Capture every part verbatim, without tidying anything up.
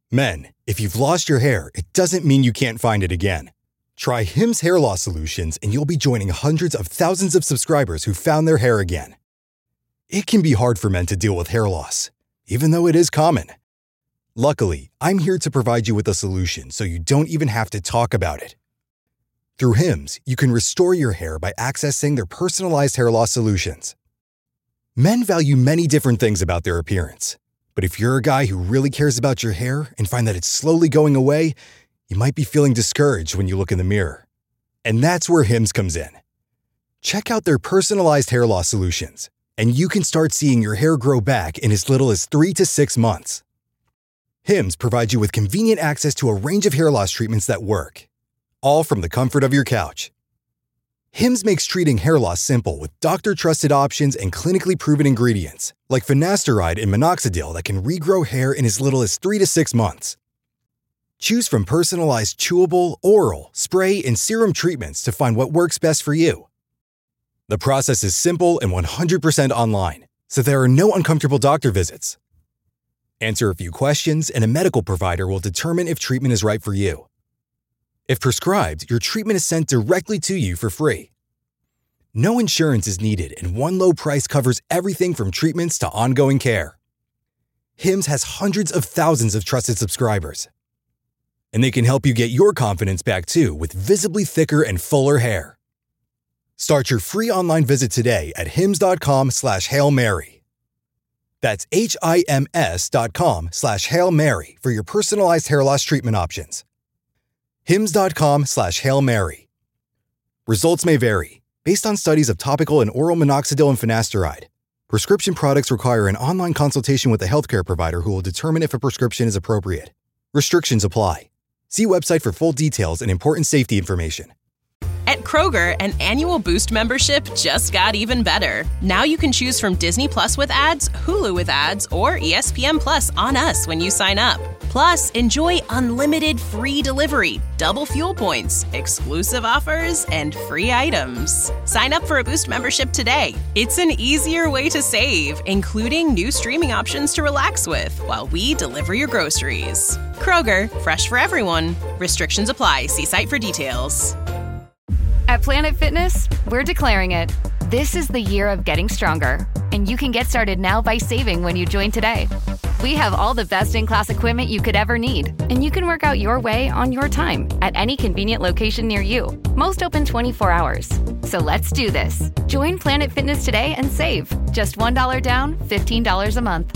Men, if you've lost your hair, it doesn't mean you can't find it again. Try Hims Hair Loss Solutions and you'll be joining hundreds of thousands of subscribers who found their hair again. It can be hard for men to deal with hair loss, even though it is common. Luckily, I'm here to provide you with a solution so you don't even have to talk about it. Through Hims, you can restore your hair by accessing their personalized hair loss solutions. Men value many different things about their appearance, but if you're a guy who really cares about your hair and find that it's slowly going away, you might be feeling discouraged when you look in the mirror. And that's where Hims comes in. Check out their personalized hair loss solutions, and you can start seeing your hair grow back in as little as three to six months. Hims provides you with convenient access to a range of hair loss treatments that work, all from the comfort of your couch. Hims makes treating hair loss simple with doctor-trusted options and clinically proven ingredients, like finasteride and minoxidil that can regrow hair in as little as three to six months. Choose from personalized chewable, oral, spray, and serum treatments to find what works best for you. The process is simple and one hundred percent online, so there are no uncomfortable doctor visits. Answer a few questions, and a medical provider will determine if treatment is right for you. If prescribed, your treatment is sent directly to you for free. No insurance is needed, and one low price covers everything from treatments to ongoing care. Hims has hundreds of thousands of trusted subscribers. And they can help you get your confidence back too with visibly thicker and fuller hair. Start your free online visit today at hims.com slash Hail Mary. That's H-I-M-S dot com slash Hail Mary for your personalized hair loss treatment options. Hims.com slash Hail Mary. Results may vary based on studies of topical and oral minoxidil and finasteride. Prescription products require an online consultation with a healthcare provider who will determine if a prescription is appropriate. Restrictions apply. See website for full details and important safety information. At Kroger, an annual Boost membership just got even better. Now you can choose from Disney Plus with ads, Hulu with ads, or E S P N Plus on us when you sign up. Plus, enjoy unlimited free delivery, double fuel points, exclusive offers, and free items. Sign up for a Boost membership today. It's an easier way to save, including new streaming options to relax with while we deliver your groceries. Kroger, fresh for everyone. Restrictions apply. See site for details. At Planet Fitness, we're declaring it. This is the year of getting stronger, and you can get started now by saving when you join today. We have all the best-in-class equipment you could ever need, and you can work out your way on your time at any convenient location near you. Most open twenty-four hours. So let's do this. Join Planet Fitness today and save. Just one dollar down, fifteen dollars a month.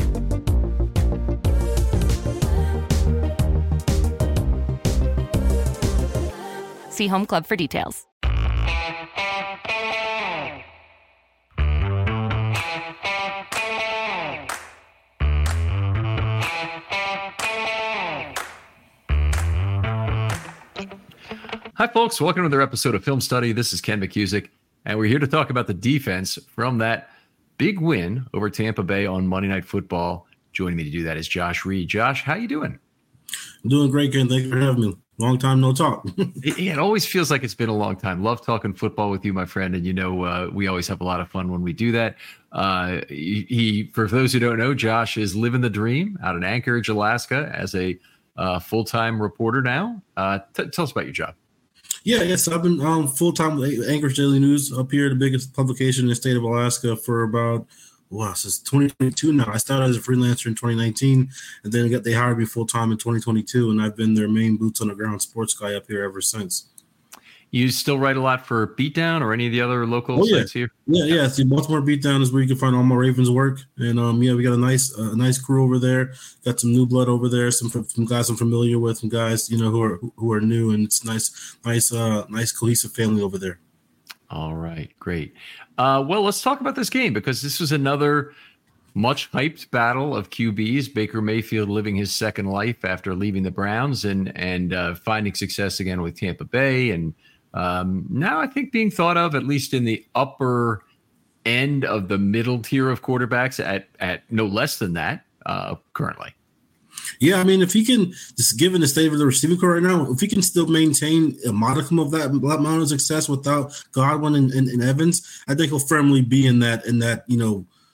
See Home Club for details. Hi, folks. Welcome to another episode of Film Study. This is Ken McCusick, and we're here to talk about the defense from that big win over Tampa Bay on Monday Night Football. Joining me to do that is Josh Reed. Josh, how you doing? I'm doing great, Ken. Thank you for having me. Long time no talk. it, it always feels like it's been a long time. Love talking football with you, my friend, and you know uh, we always have a lot of fun when we do that. Uh, he, he, for those who don't know, Josh is living the dream out in Anchorage, Alaska, as a uh, full-time reporter now. Uh, t- tell us about your job. Yeah, yes, I've been um, full-time with Anchorage Daily News up here, the biggest publication in the state of Alaska, for about, wow, since twenty twenty-two now. I started as a freelancer in twenty nineteen, and then got, they hired me full-time in twenty twenty-two, and I've been their main boots-on-the-ground sports guy up here ever since. You still write a lot for Beatdown or any of the other local oh, yeah. sites here? Yeah, yeah. See, Baltimore Beatdown is where you can find all my Ravens work, and um, yeah, we got a nice, uh, nice crew over there. Got some new blood over there. Some some guys I'm familiar with, some guys you know who are who are new, and it's nice, nice, uh, nice cohesive family over there. All right, great. Uh, well, let's talk about this game because this was another much hyped battle of Q Bs. Baker Mayfield living his second life after leaving the Browns and and uh, finding success again with Tampa Bay, and um, now I think being thought of at least in the upper end of the middle tier of quarterbacks at at no less than that uh, currently. Yeah, I mean, if he can, just given the state of the receiving core right now, if he can still maintain a modicum of that amount of success without Godwin and, and, and Evans, I think he'll firmly be in that in that you know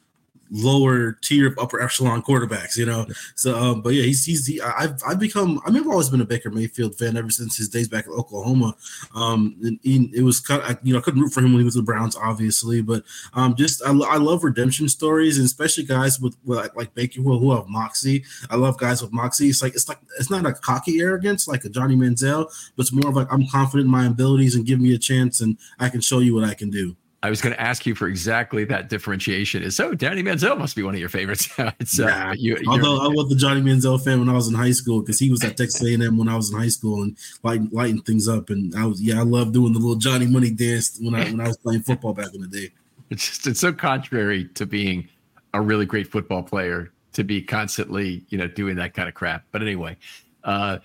lower tier upper echelon quarterbacks, you know. So, um, but yeah, he's he's he, I've I've become I mean I've always been a Baker Mayfield fan ever since his days back at Oklahoma. Um, and he, it was kind of, you know, I couldn't root for him when he was with the Browns, obviously, but um, just I, I love redemption stories, and especially guys with, with like, like Baker who, who have moxie. I love guys with moxie. It's like it's like it's not a cocky arrogance like a Johnny Manziel, but it's more of like I'm confident in my abilities and give me a chance and I can show you what I can do. I was going to ask you for exactly that differentiation. Is so Johnny Manziel must be one of your favorites. it's, yeah. uh, you, Although I was the Johnny Manziel fan when I was in high school because he was at Texas A and M when I was in high school and lighting, lighting things up. And I was yeah, I love doing the little Johnny Money dance when I when I was playing football back in the day. It's just it's so contrary to being a really great football player to be constantly you know doing that kind of crap. But anyway. Uh,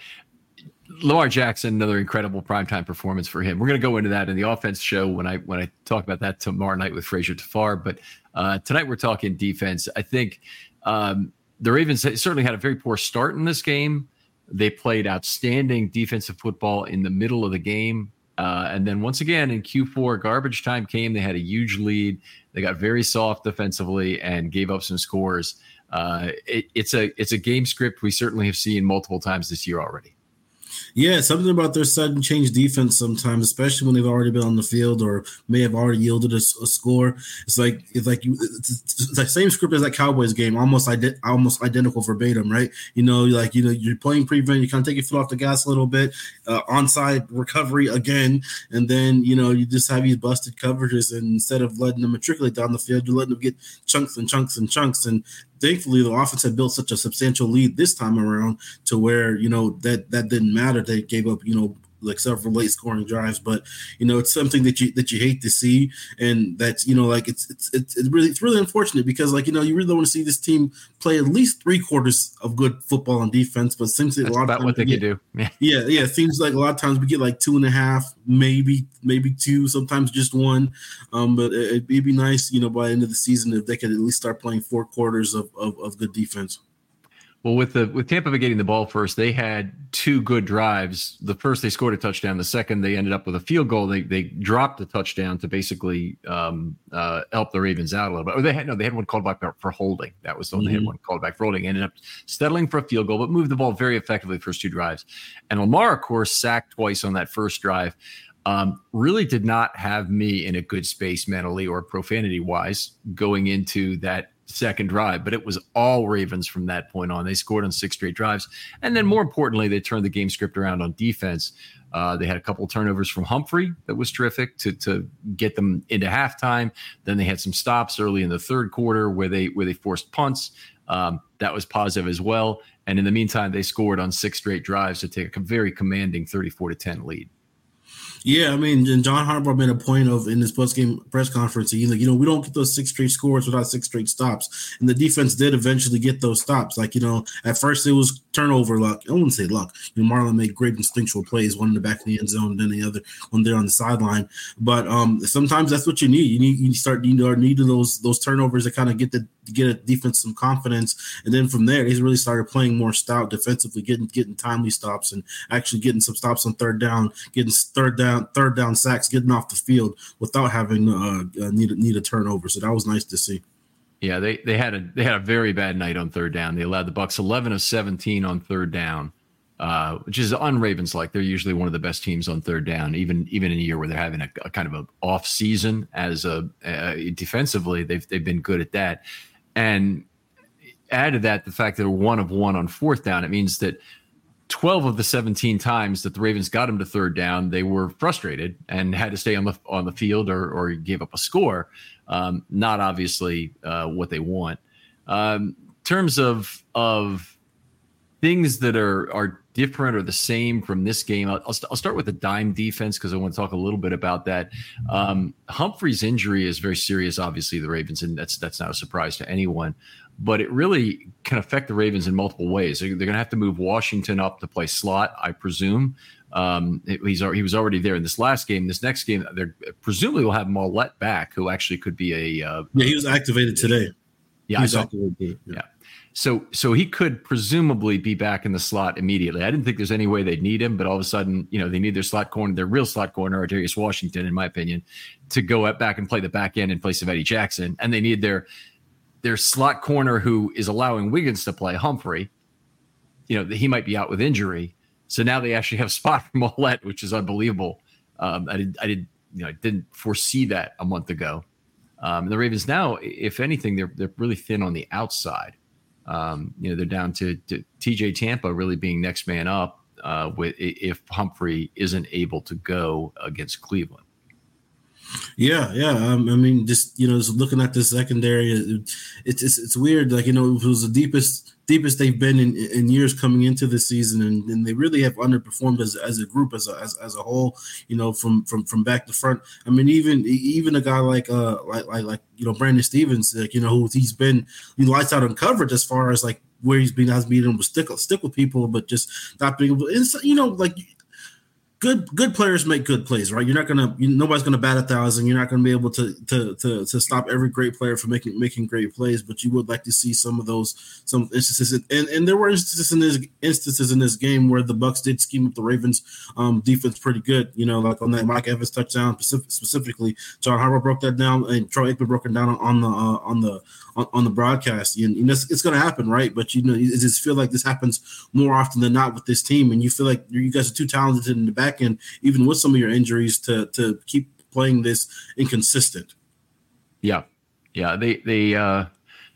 Lamar Jackson, another incredible primetime performance for him. We're going to go into that in the offense show when I when I talk about that tomorrow night with Frazier Tafar. But uh, tonight we're talking defense. I think um, the Ravens certainly had a very poor start in this game. They played outstanding defensive football in the middle of the game. Uh, and then once again in Q four, garbage time came. They had a huge lead. They got very soft defensively and gave up some scores. Uh, it, it's a it's a game script we certainly have seen multiple times this year already. Yeah, something about their sudden change defense sometimes, especially when they've already been on the field or may have already yielded a, a score. It's like it's like you, it's, it's the same script as that Cowboys game, almost ide- almost identical verbatim, right? You know, like you know, you're playing prevent, you kind of take your foot off the gas a little bit, uh, onside recovery again, and then you know you just have these busted coverages, and instead of letting them matriculate down the field, you're letting them get chunks and chunks and chunks and. Thankfully, the offense had built such a substantial lead this time around to where, you know, that, that didn't matter. They gave up, you know, like several late scoring drives, but you know, it's something that you that you hate to see, and that's you know, like it's it's it's, it's really it's really unfortunate because like you know, you really don't want to see this team play at least three quarters of good football and defense, but it seems like that's a lot about of times what they get, can do. Yeah, yeah, yeah. It seems like a lot of times we get like two and a half, maybe maybe two, sometimes just one. Um, but it, it'd be nice, you know, by the end of the season if they could at least start playing four quarters of of, of good defense. Well, with the with Tampa Bay getting the ball first, they had two good drives. The first, they scored a touchdown. The second, they ended up with a field goal. They they dropped the touchdown to basically um, uh, help the Ravens out a little bit. Or they had no, they had one called back for holding. That was the one mm-hmm. they had one called back for holding. Ended up settling for a field goal, but moved the ball very effectively the first two drives. And Lamar, of course, sacked twice on that first drive. Um, really did not have me in a good space mentally or profanity wise going into that second drive, but it was all Ravens from that point on. They scored on six straight drives. And then more importantly, they turned the game script around on defense. Uh, they had a couple of turnovers from Humphrey that was terrific to, to get them into halftime. Then they had some stops early in the third quarter where they, where they forced punts. Um, that was positive as well. And in the meantime, they scored on six straight drives to take a very commanding thirty-four to ten lead. Yeah, I mean, and John Harbaugh made a point of in his post-game press conference, he's like, you know, we don't get those six straight scores without six straight stops. And the defense did eventually get those stops. Like, you know, at first it was turnover luck. I wouldn't say luck. You know, Marlon made great instinctual plays, one in the back of the end zone, and then the other one there on the sideline. But um, sometimes that's what you need. You need you start you know, need those those turnovers to kind of get the get a defense some confidence. And then from there, he's really started playing more stout defensively, getting getting timely stops and actually getting some stops on third down, getting third down. third down sacks, getting off the field without having uh, uh, need a, need a turnover. So that was nice to see. Yeah, they they had a they had a very bad night on third down. They allowed the Bucs eleven of seventeen on third down, uh, which is un-Ravens like. They're usually one of the best teams on third down, even even in a year where they're having a, a kind of a off season as a uh, defensively. They've they've been good at that, and add to that the fact that they're one of one on fourth down. It means that twelve of the seventeen times that the Ravens got him to third down, they were frustrated and had to stay on the on the field or or gave up a score. Um, not obviously uh, what they want. Um, in terms of of things that are are different or the same from this game, I'll, I'll, st- I'll start with the dime defense because I want to talk a little bit about that. Um, Humphrey's injury is very serious, obviously, the Ravens, and that's that's not a surprise to anyone. But it really can affect the Ravens in multiple ways. They're, they're going to have to move Washington up to play slot, I presume. Um, he's he was already there in this last game. This next game, they're presumably will have Mollett back, who actually could be a uh, yeah. He was activated today. Yeah, I saw. Yeah. yeah. So so he could presumably be back in the slot immediately. I didn't think there's any way they'd need him, but all of a sudden, you know, they need their slot corner, their real slot corner, Darius Washington, in my opinion, to go back and play the back end in place of Eddie Jackson, and they need their their slot corner who is allowing Wiggins to play, Humphrey, you know, he might be out with injury. So now they actually have a spot for Mollett, which is unbelievable. Um, I did, I did, you know, I didn't foresee that a month ago. Um, the Ravens now, if anything, they're they're really thin on the outside. Um, you know, they're down to, to T J Tampa really being next man up uh, with if Humphrey isn't able to go against Cleveland. Yeah, yeah. Um, I mean, just you know, just looking at the secondary, it, it's, it's it's weird. Like you know, it was the deepest deepest they've been in, in years coming into the season, and, and they really have underperformed as as a group, as a as, as a whole. You know, from from from back to front. I mean, even even a guy like uh like like like you know Brandon Stevens, like you know, who he's been he lights out on coverage as far as like where he's been has been able to stick stick with people, but just not being able. To, you know, like. Good good players make good plays, right? You're not gonna you, nobody's gonna bat a thousand. You're not gonna be able to to to to stop every great player from making making great plays, but you would like to see some of those some instances. And and there were instances in this instances in this game where the Bucs did scheme up the Ravens um, defense pretty good. You know, like on that Mike Evans touchdown specific, specifically, John Harbaugh broke that down, and Troy Aikman broke it down on the uh, on the on, on the broadcast. You know, it's, it's going to happen, right? But you know, you just feel like this happens more often than not with this team, and you feel like you guys are too talented in the back end, even with some of your injuries, to to keep playing this inconsistent. Yeah, yeah, they they uh,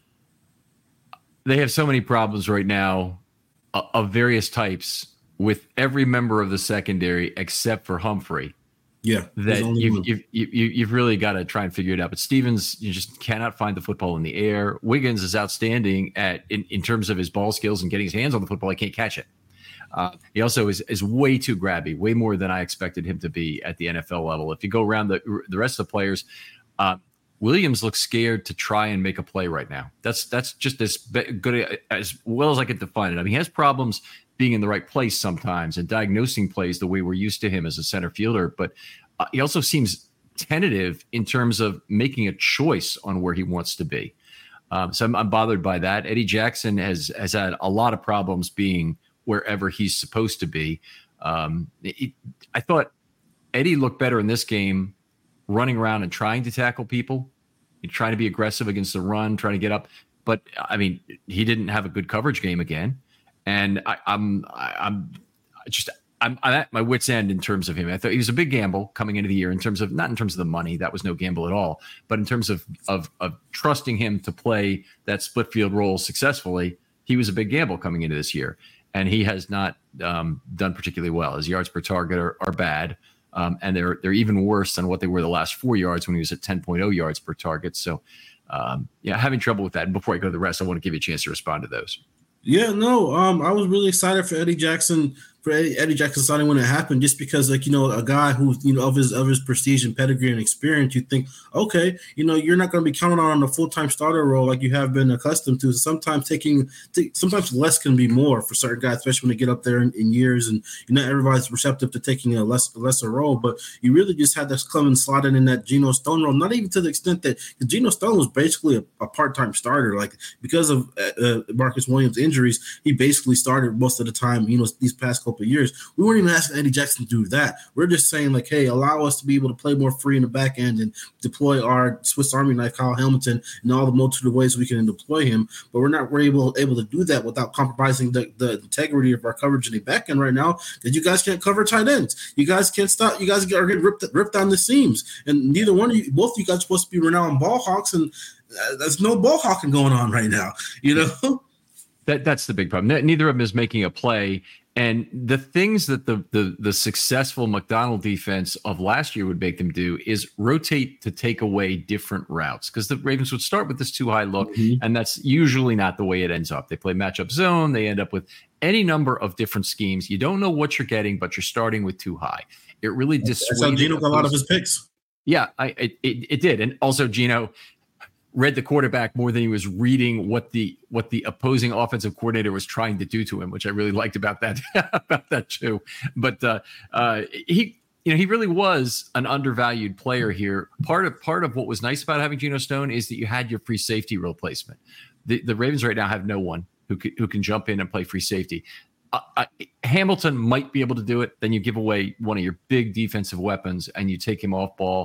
they have so many problems right now uh, of various types with every member of the secondary except for Humphrey. Yeah, that you've, you've, you've, you've really got to try and figure it out. But Stevens, you just cannot find the football in the air. Wiggins is outstanding at in, in terms of his ball skills and getting his hands on the football. He can't catch it. Uh, he also is is way too grabby, way more than I expected him to be at the N F L level. If you go around the the rest of the players, uh, Williams looks scared to try and make a play right now. That's that's just as good as well as I could define it. I mean, he has problems being in the right place sometimes and diagnosing plays the way we're used to him as a center fielder. But uh, he also seems tentative in terms of making a choice on where he wants to be. Um, so I'm, I'm bothered by that. Eddie Jackson has has had a lot of problems being wherever he's supposed to be. Um, it, I thought Eddie looked better in this game running around and trying to tackle people, trying to be aggressive against the run, trying to get up. But, I mean, he didn't have a good coverage game again. And I, I'm I, I'm just I'm, I'm at my wit's end in terms of him. I thought he was a big gamble coming into the year in terms of not in terms of the money. That was no gamble at all. But in terms of of, of trusting him to play that split field role successfully, he was a big gamble coming into this year. And he has not um, done particularly well. His yards per target are, are bad. Um, and they're they're even worse than what they were the last four yards when he was at ten point oh yards per target. So, um, yeah, having trouble with that. And before I go to the rest, I want to give you a chance to respond to those. Yeah, no, um, I was really excited for Eddie Jackson, for Eddie, Eddie Jackson signing when it happened, just because, like, you know, a guy who, you know, of his of his prestige and pedigree and experience, you think, okay, you know, you're not going to be counting on a full time starter role like you have been accustomed to. Sometimes taking, t- sometimes less can be more for certain guys, especially when they get up there in, in years, and you know, everybody's receptive to taking a less lesser role. But you really just had this Clemens slotted in that Geno Stone role, not even to the extent that Geno Stone was basically a, a part time starter, like because of uh, Marcus Williams' injuries, he basically started most of the time. You know, these past couple of years, we weren't even asking Eddie Jackson to do that. We're just saying, like, hey, allow us to be able to play more free in the back end and deploy our Swiss Army knife, Kyle Hamilton, in all the multitude of ways we can deploy him. But we're not we're able able to do that without compromising the, the integrity of our coverage in the back end right now, because you guys can't cover tight ends. You guys can't stop. You guys are getting ripped ripped down the seams, and neither one of you, both of you guys, are supposed to be renowned ball hawks, and uh, there's no ball hawking going on right now. You know. That that's the big problem. Neither of them is making a play. And the things that the, the the successful McDonald defense of last year would make them do is rotate to take away different routes, because the Ravens would start with this too high look, mm-hmm. and that's usually not the way it ends up. They play matchup zone. They end up with any number of different schemes. You don't know what you're getting, but you're starting with too high. It really dissuaded. That's how Geno got a lot of his picks. Yeah, I it, it, it did. And also Geno read the quarterback more than he was reading what the what the opposing offensive coordinator was trying to do to him, which I really liked about that about that too. But uh, uh, he, you know, he really was an undervalued player here. Part of part of what was nice about having Geno Stone is that you had your free safety replacement. The the Ravens right now have no one who can, who can jump in and play free safety. Uh, uh, Hamilton might be able to do it. Then you give away one of your big defensive weapons and you take him off ball.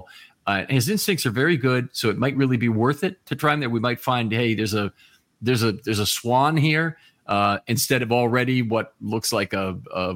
Uh, his instincts are very good, so it might really be worth it to try him there. We might find, hey, there's a there's a there's a swan here uh, instead of already what looks like a, a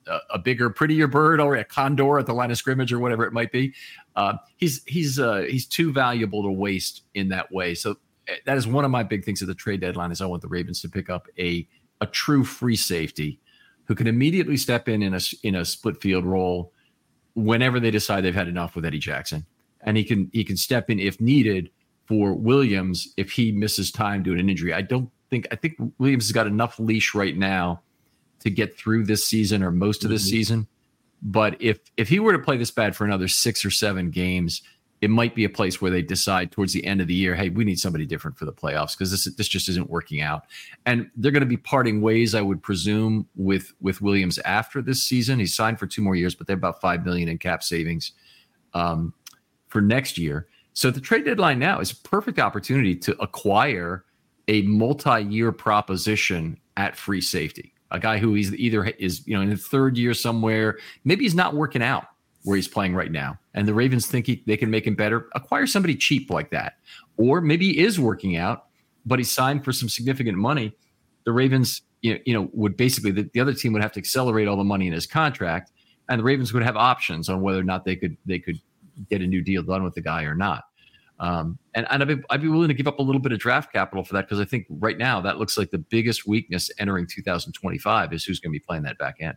a bigger, prettier bird, or a condor at the line of scrimmage, or whatever it might be. Uh, he's he's uh, he's too valuable to waste in that way. So that is one of my big things at the trade deadline. Is I want the Ravens to pick up a a true free safety who can immediately step in in a in a split field role whenever they decide they've had enough with Eddie Jackson. And he can he can step in if needed for Williams if he misses time due to an injury. I don't think I think Williams has got enough leash right now to get through this season or most of this mm-hmm. season. But if if he were to play this bad for another six or seven games, it might be a place where they decide towards the end of the year, hey, we need somebody different for the playoffs because this this just isn't working out. And they're going to be parting ways, I would presume, with with Williams after this season. He's signed for two more years, but they have about five million dollars in cap savings. Um, for next year. So the trade deadline now is a perfect opportunity to acquire a multi-year proposition at free safety, a guy who he's either is, you know, in the third year somewhere, maybe he's not working out where he's playing right now. And the Ravens think he, they can make him better. Acquire somebody cheap like that. Or maybe he is working out, but he's signed for some significant money. The Ravens, you know, you know would basically, the, the other team would have to accelerate all the money in his contract, and the Ravens would have options on whether or not they could, they could, get a new deal done with the guy or not. Um, and and I'd be, I'd be willing to give up a little bit of draft capital for that because I think right now that looks like the biggest weakness entering two thousand twenty-five is who's going to be playing that back end.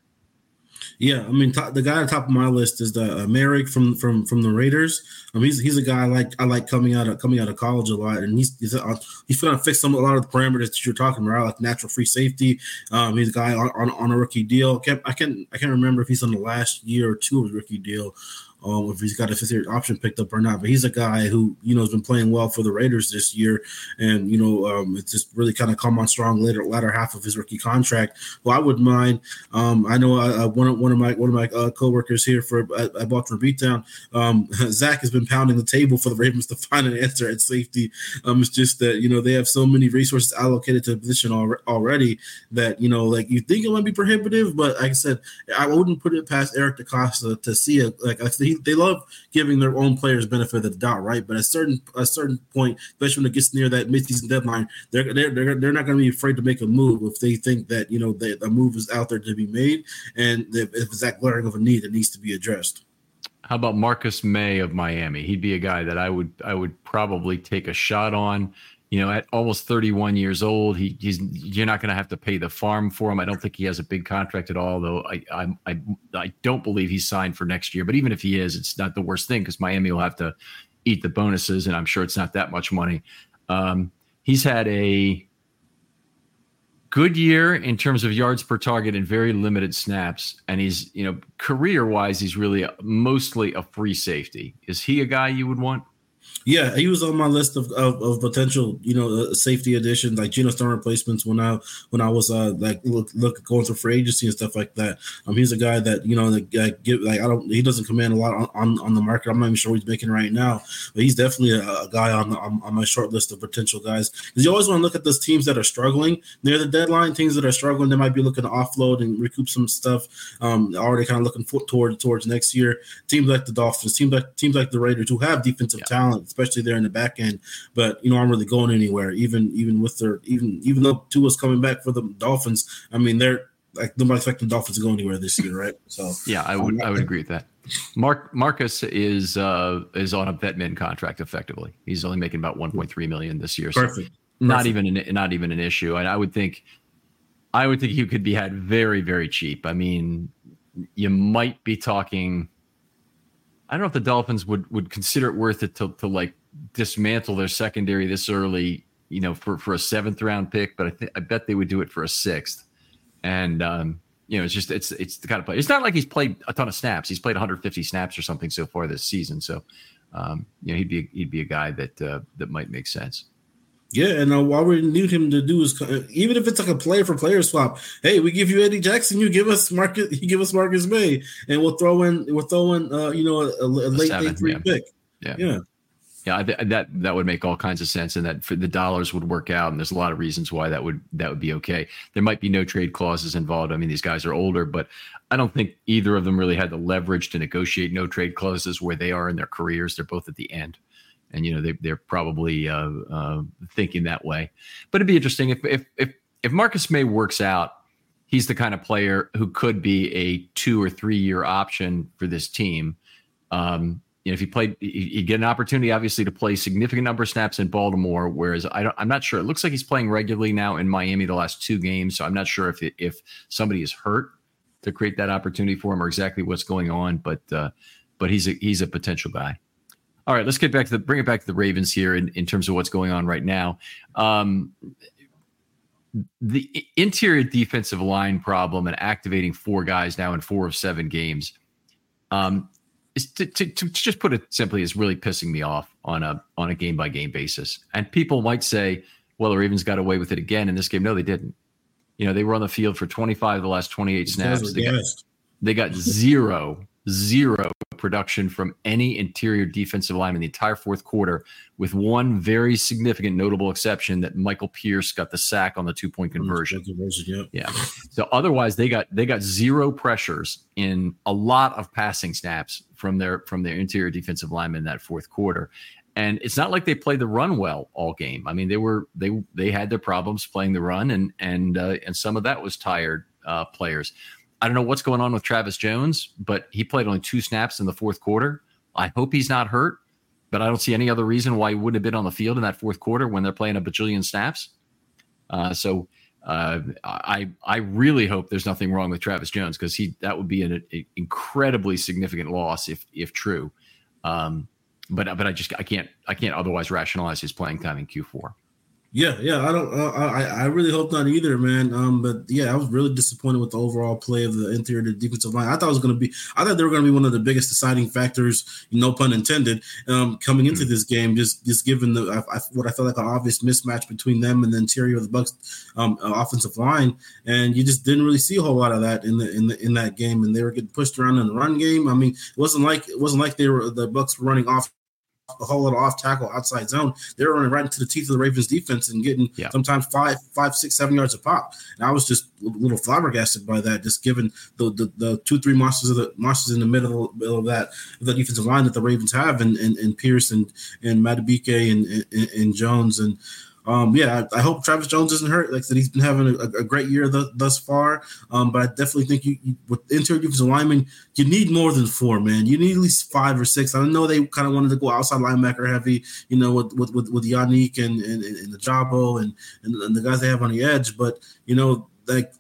Yeah, I mean, top, the guy at the top of my list is the uh, Merrick from from from the Raiders. Um, he's he's a guy I like I like coming out of coming out of college a lot, and he's he's uh, he's going to fix some a lot of the parameters that you're talking about, like natural free safety. Um, he's a guy on, on, on a rookie deal. Can't, I can't I can't remember if he's on the last year or two of his rookie deal. Um, if he's got a fifth year option picked up or not, but he's a guy who, you know, has been playing well for the Raiders this year. And, you know, um, it's just really kind of come on strong later, latter half of his rookie contract. Well, I wouldn't mind. Um, I know uh, one of, one of my, one of my uh, coworkers here for at, at Baltimore Beatdown, um, Zach has been pounding the table for the Ravens to find an answer at safety. Um, it's just that, you know, they have so many resources allocated to the position al- already that, you know, like you think it might be prohibitive, but like I said, I wouldn't put it past Eric DeCosta to see it. Like I think they love giving their own players benefit of the doubt, right? But at a certain a certain point, especially when it gets near that midseason deadline, they're they're they're, they're not going to be afraid to make a move if they think that, you know, that a move is out there to be made, and if it's that glaring of a need that needs to be addressed. How about Marcus May of Miami? He'd be a guy that I would I would probably take a shot on. You know, at almost thirty-one years old, he, he's you're not going to have to pay the farm for him. I don't think he has a big contract at all, though. I I I, I don't believe he's signed for next year. But even if he is, it's not the worst thing because Miami will have to eat the bonuses, and I'm sure it's not that much money. Um, he's had a good year in terms of yards per target and very limited snaps, and he's, you know, career-wise, he's really a, mostly a free safety. Is he a guy you would want? Yeah, he was on my list of, of, of potential, you know, uh, safety additions, like Geno Stone replacements when I when I was uh, like look, look going through free agency and stuff like that. Um, he's a guy that, you know, like, like give like I don't he doesn't command a lot on, on, on the market. I'm not even sure what he's making right now, but he's definitely a, a guy on, the, on on my short list of potential guys. Because you always want to look at those teams that are struggling near the deadline. Teams that are struggling, they might be looking to offload and recoup some stuff. Um, already kind of looking for, toward towards next year. Teams like the Dolphins, teams like teams like the Raiders who have defensive yeah. talent, especially there in the back end, but you know, aren't really going anywhere. Even even with their even even though Tua's coming back for the Dolphins, I mean, they're like nobody expecting the Dolphins to go anywhere this year, right? So yeah, I would I would agree with that. Mark Marcus is uh, is on a vet min contract effectively. He's only making about one point three million this year. So Perfect. Not Perfect. even an, not even an issue. And I would think I would think he could be had very very cheap. I mean, you might be talking. I don't know if the Dolphins would, would consider it worth it to to like dismantle their secondary this early, you know, for, for a seventh round pick, but I think I bet they would do it for a sixth. And um, you know, it's just it's it's the kind of play. It's not like he's played a ton of snaps. He's played one hundred fifty snaps or something so far this season. So um, you know, he'd be he'd be a guy that uh, that might make sense. Yeah, and uh, what we need him to do is, uh, even if it's like a player for player swap, hey, we give you Eddie Jackson, you give us Marcus, you give us Marcus May, and we'll throw in, we'll throw in, uh, you know, a, a late day three yeah. pick. Yeah. yeah, Yeah, I th- that that would make all kinds of sense, and that for the dollars would work out. And there's a lot of reasons why that would that would be okay. There might be no trade clauses involved. I mean, these guys are older, but I don't think either of them really had the leverage to negotiate no trade clauses where they are in their careers. They're both at the end, and you know they they're probably uh, uh, thinking that way. But it'd be interesting if if if if Marcus May works out. He's the kind of player who could be a two or three year option for this team. Um, You know, if he played, he'd get an opportunity, obviously, to play significant number of snaps in Baltimore. Whereas I don't, I'm not sure. It looks like he's playing regularly now in Miami the last two games. So I'm not sure if it, if somebody is hurt to create that opportunity for him or exactly what's going on. But uh, but he's a, he's a potential guy. All right, let's get back to the bring it back to the Ravens here in, in terms of what's going on right now. Um, the interior defensive line problem and activating four guys now in four of seven games. Um, Is to, to, to just put it simply, is really pissing me off on a on a game by game basis. And people might say, "Well, the Ravens got away with it again in this game." No, they didn't. You know, they were on the field for twenty-five of the last twenty-eight snaps. They got, they got zero zero production from any interior defensive lineman the entire fourth quarter, with one very significant notable exception that Michael Pierce got the sack on the two point conversion. Yeah. yeah. So otherwise, they got they got zero pressures in a lot of passing snaps from their from their interior defensive linemen in that fourth quarter. And it's not like they played the run well all game. I mean, they were they they had their problems playing the run, and and uh, and some of that was tired uh, players. I don't know what's going on with Travis Jones, but he played only two snaps in the fourth quarter. I hope he's not hurt, but I don't see any other reason why he wouldn't have been on the field in that fourth quarter when they're playing a bajillion snaps. Uh, so uh, I I really hope there's nothing wrong with Travis Jones, because he that would be an, an incredibly significant loss if if true. Um, but but I just I can't I can't otherwise rationalize his playing time in Q four. Yeah, yeah, I don't, uh, I, I really hope not either, man. Um, but yeah, I was really disappointed with the overall play of the interior the defensive line. I thought it was going to be, I thought they were going to be one of the biggest deciding factors, no pun intended, um, coming into this game. Just, just given the I, I, what I felt like an obvious mismatch between them and the interior of the Bucs um, offensive line, and you just didn't really see a whole lot of that in the in the in that game. And they were getting pushed around in the run game. I mean, it wasn't like it wasn't like they were the Bucs were running off a whole lot of off tackle outside zone. They were running right into the teeth of the Ravens defense and getting yeah. sometimes five, five, six, seven yards a pop. And I was just a little flabbergasted by that, just given the the, the two, three monsters of the monsters in the middle, middle of that of the defensive line that the Ravens have, and and, and Pierce and and Madubuike and, and and Jones. And Um, yeah, I, I hope Travis Jones isn't hurt. Like I said, he's been having a, a great year th- thus far. Um, but I definitely think you, you with interior defensive linemen, you need more than four, man. You need at least five or six. I know they kind of wanted to go outside linebacker heavy, you know, with with with, with Yannick and and, and the Jabo and, and and the guys they have on the edge. But you know, like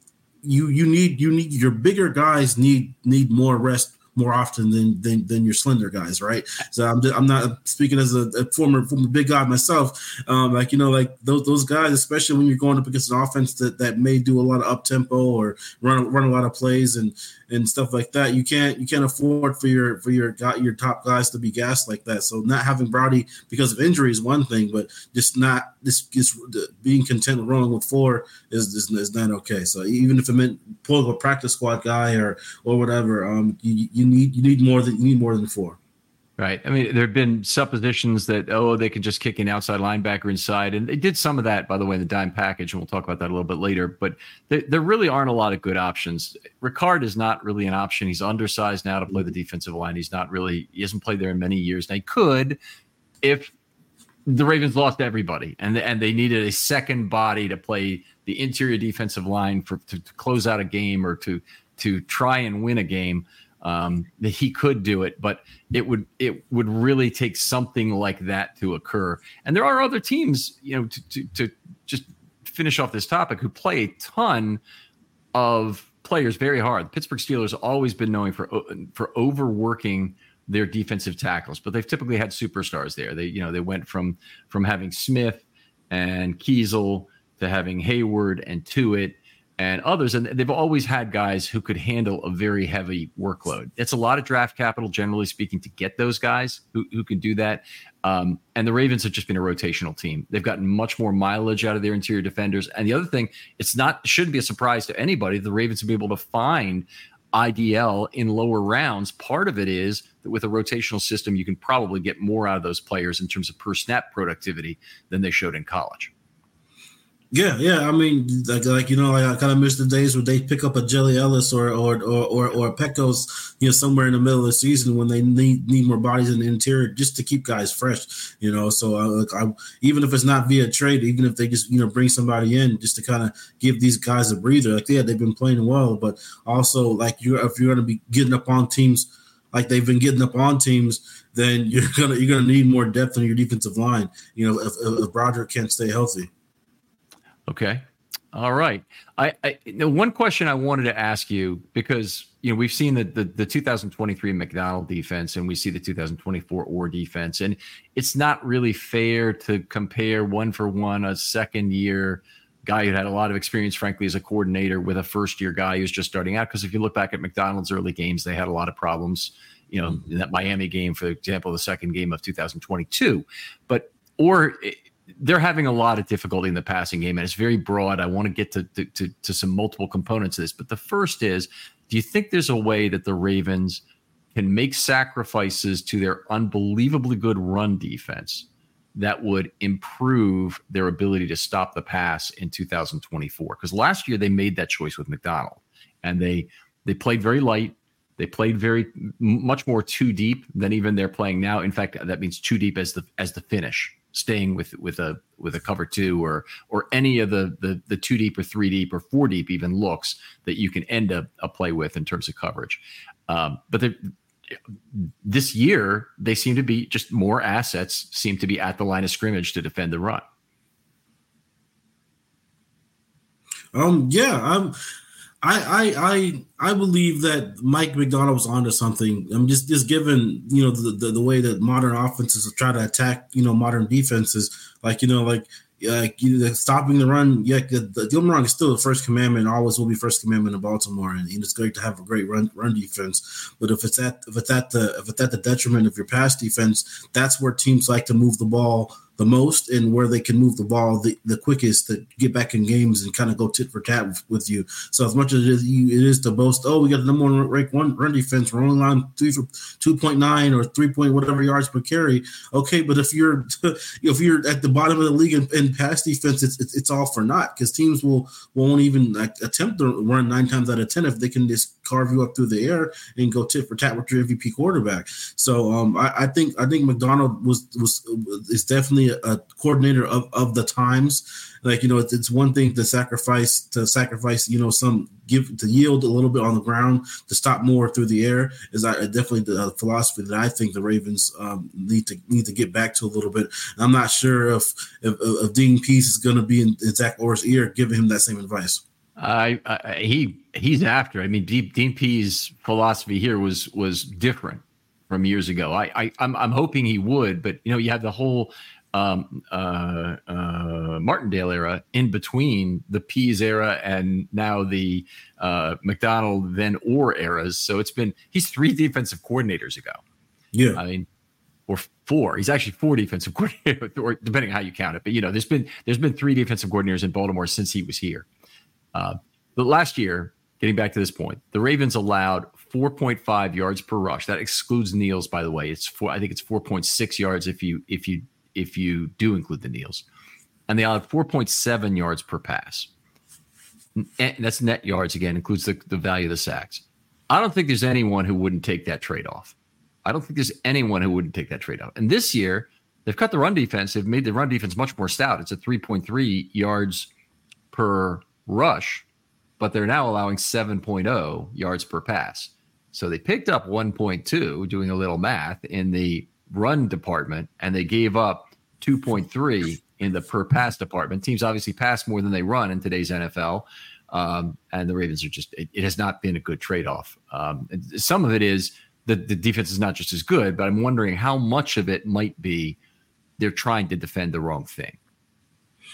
you you need you need your bigger guys need need more rest more often than, than than your slender guys, right? So I'm just, I'm not speaking as a, a former former big guy myself. Um, like you know, like those those guys, especially when you're going up against an offense that, that may do a lot of up tempo or run run a lot of plays and and stuff like that. You can't you can't afford for your for your your top guys to be gassed like that. So not having Browdy because of injury is one thing, but just not this just being content with rolling with four is, is is not okay. So even if it meant pulling a practice squad guy or or whatever, um, you, you need you need more than you need more than four. Right. I mean, there have been suppositions that, oh, they can just kick an outside linebacker inside. And they did some of that, by the way, in the dime package. And we'll talk about that a little bit later. But there, there really aren't a lot of good options. Ricard is not really an option. He's undersized now to play the defensive line. He's not really – he hasn't played there in many years. Now, he could if the Ravens lost everybody and, and they needed a second body to play the interior defensive line for to, to close out a game or to to try and win a game. Um, that he could do it, but it would it would really take something like that to occur. And there are other teams, you know, to to, to just finish off this topic, who play a ton of players very hard. The Pittsburgh Steelers have always been known for for overworking their defensive tackles, but they've typically had superstars there. They you know they went from from having Smith and Kiesel to having Hayward and Tuitt and others, and they've always had guys who could handle a very heavy workload. It's a lot of draft capital, generally speaking, to get those guys who, who can do that. Um, and the Ravens have just been a rotational team. They've gotten much more mileage out of their interior defenders. And the other thing, it's not shouldn't be a surprise to anybody. The Ravens will be able to find I D L in lower rounds. Part of it is that with a rotational system, you can probably get more out of those players in terms of per snap productivity than they showed in college. Yeah, yeah. I mean, like, like you know, like I kind of miss the days where they pick up a Jelly Ellis or or or or, or Pecos, you know, somewhere in the middle of the season when they need need more bodies in the interior just to keep guys fresh. You know, so I, like, I, even if it's not via trade, even if they just you know bring somebody in just to kind of give these guys a breather. Like, yeah, they've been playing well, but also like you, if you're going to be getting up on teams like they've been getting up on teams, then you're gonna you're gonna need more depth on your defensive line. You know, if, if Broderick can't stay healthy. Okay. All right. I, I the one question I wanted to ask you, because you know we've seen the, the the two thousand twenty-three McDonald defense and we see the two thousand twenty-four Orr defense, and it's not really fair to compare one for one a second year guy who had a lot of experience, frankly, as a coordinator with a first year guy who's just starting out. Because if you look back at McDonald's early games, they had a lot of problems. You know, in that Miami game, for example, the second game of two thousand twenty-two, but Orr. They're having a lot of difficulty in the passing game, and it's very broad. I want to get to, to, to, to some multiple components of this. But the first is, do you think there's a way that the Ravens can make sacrifices to their unbelievably good run defense that would improve their ability to stop the pass in two thousand twenty-four? Because last year they made that choice with McDonald, and they they played very light. They played very much more too deep than even they're playing now. In fact, that means too deep as the as the finish. Staying with with a with a cover two or or any of the the the two deep or three deep or four deep even looks that you can end a, a play with in terms of coverage. Um, but this year they seem to be just more assets seem to be at the line of scrimmage to defend the run. Um. Yeah. I'm. I, I I I believe that Mike McDonald was onto something. I'm just just given you know the, the the way that modern offenses try to attack you know modern defenses, like you know like uh, you know, stopping the run. Yeah, the, the don't wrong is still the first commandment. Always will be first commandment in Baltimore, and, and it's great to have a great run run defense. But if it's at if it's at the if it's at the detriment of your pass defense, that's where teams like to move the ball the most and where they can move the ball the, the quickest to get back in games and kind of go tit for tat with, with you. So as much as it is, you, it is to boast, oh, we got the number one rank one run defense, we're only on three for two point nine or three point whatever yards per carry. Okay, but if you're if you're at the bottom of the league in, in pass defense, it's, it's it's all for naught because teams will won't even like, attempt to run nine times out of ten if they can just carve you up through the air and go tit for tat with your M V P quarterback. So um, I, I think I think McDonald was was is definitely a, a coordinator of, of the times. Like you know, it's, it's one thing to sacrifice to sacrifice you know some give to yield a little bit on the ground to stop more through the air. Is I, definitely the philosophy that I think the Ravens um, need to need to get back to a little bit. And I'm not sure if if, if Dean Pease is going to be in, in Zach Orr's ear giving him that same advice. I, I he he's after. I mean, Dean, Dean Pease's philosophy here was was different from years ago. I, I I'm I'm hoping he would, but you know, you have the whole um, uh, uh, Martindale era in between the Pease era and now the uh, McDonald then Orr eras. So it's been he's three defensive coordinators ago. Yeah, I mean, or four. He's actually four defensive coordinators, or depending on how you count it. But you know, there's been there's been three defensive coordinators in Baltimore since he was here. Uh, but last year, getting back to this point, the Ravens allowed four point five yards per rush. That excludes kneels, by the way. It's four, I think it's four point six yards if you if you if you do include the kneels, and they allowed four point seven yards per pass. And that's net yards again, includes the, the value of the sacks. I don't think there's anyone who wouldn't take that trade off. I don't think there's anyone who wouldn't take that trade off. And this year, they've cut the run defense. They've made the run defense much more stout. It's at three point three yards per rush, but they're now allowing seven point oh yards per pass. So they picked up one point two, doing a little math, in the run department, and they gave up two point three in the per pass department. Teams obviously pass more than they run in today's N F L, um, and the Ravens are just, it, it has not been a good trade-off. Um, some of it is the, the defense is not just as good, but I'm wondering how much of it might be they're trying to defend the wrong thing.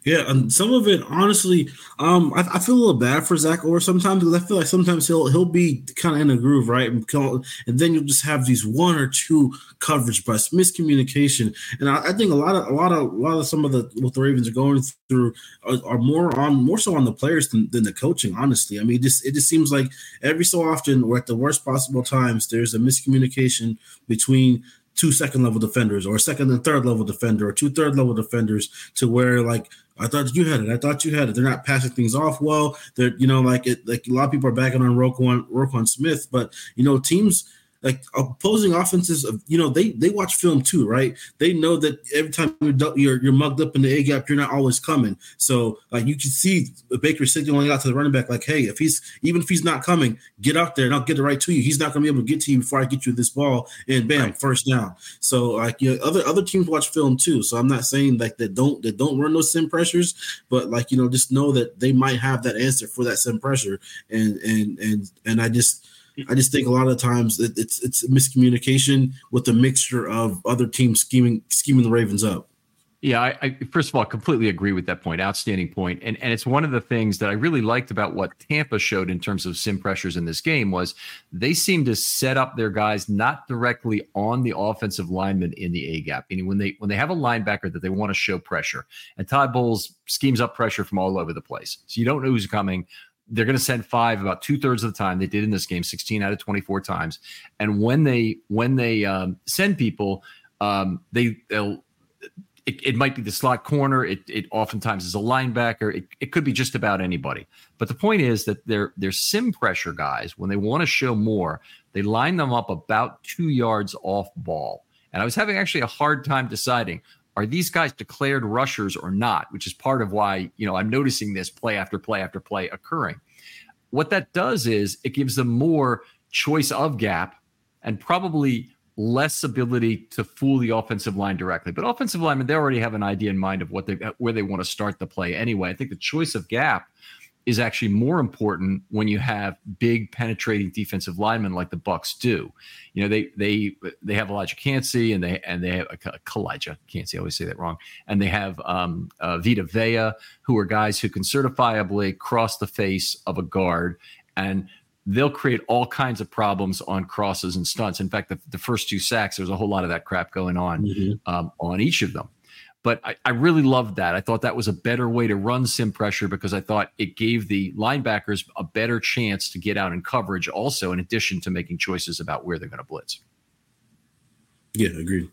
Yeah, and some of it, honestly, um, I, I feel a little bad for Zach Orr sometimes because I feel like sometimes he'll he'll be kind of in a groove, right, and, and then you'll just have these one or two coverage busts, miscommunication, and I, I think a lot of a lot of a lot of some of the what the Ravens are going through are, are more on more so on the players than, than the coaching. Honestly, I mean, it just it just seems like every so often, or at the worst possible times, there's a miscommunication between two second level defenders or a second and third level defender or two third level defenders to where like, I thought you had it. I thought you had it. They're not passing things off well. They're, you know, like it, like a lot of people are backing on Roquan, Roquan Smith, but you know, teams like opposing offenses, you know, they they watch film too, right? They know that every time you're you're, you're mugged up in the A gap, you're not always coming. So like you can see Baker signaling out to the running back, like, hey, if he's even if he's not coming, get out there and I'll get it right to you. He's not going to be able to get to you before I get you this ball, and bam, right. First down. So like, you know, other other teams watch film too. So I'm not saying like that don't that don't run those sim pressures, but like, you know, just know that they might have that answer for that sim pressure, and and and and I just. I just think a lot of times it, it's it's a miscommunication with a mixture of other teams scheming scheming the Ravens up. Yeah, I, I first of all completely agree with that point. Outstanding point. And and it's one of the things that I really liked about what Tampa showed in terms of sim pressures in this game was they seemed to set up their guys not directly on the offensive lineman in the A gap. Meaning when they when they have a linebacker that they want to show pressure, and Todd Bowles schemes up pressure from all over the place. So you don't know who's coming. They're going to send five about two thirds of the time. They did in this game, sixteen out of twenty-four times. And when they when they um, send people, um, they they'll it, it might be the slot corner. It it oftentimes is a linebacker. It it could be just about anybody. But the point is that they're they're sim pressure guys. When they want to show more, they line them up about two yards off ball. And I was having actually a hard time deciding, are these guys declared rushers or not, which is part of why, you know, I'm noticing this play after play after play occurring. What that does is it gives them more choice of gap and probably less ability to fool the offensive line directly. But offensive linemen, they already have an idea in mind of what they where they want to start the play anyway. I think the choice of gap is actually more important when you have big penetrating defensive linemen like the Bucks do. You know, they they they have Elijah Cansey and they and they have uh, Elijah Cansey. I always say that wrong. And they have um, uh, Vita Vea, who are guys who can certifiably cross the face of a guard, and they'll create all kinds of problems on crosses and stunts. In fact, the, the first two sacks, there's a whole lot of that crap going on mm-hmm. um, on each of them. But I, I really loved that. I thought that was a better way to run sim pressure because I thought it gave the linebackers a better chance to get out in coverage also, in addition to making choices about where they're going to blitz. Yeah, agreed.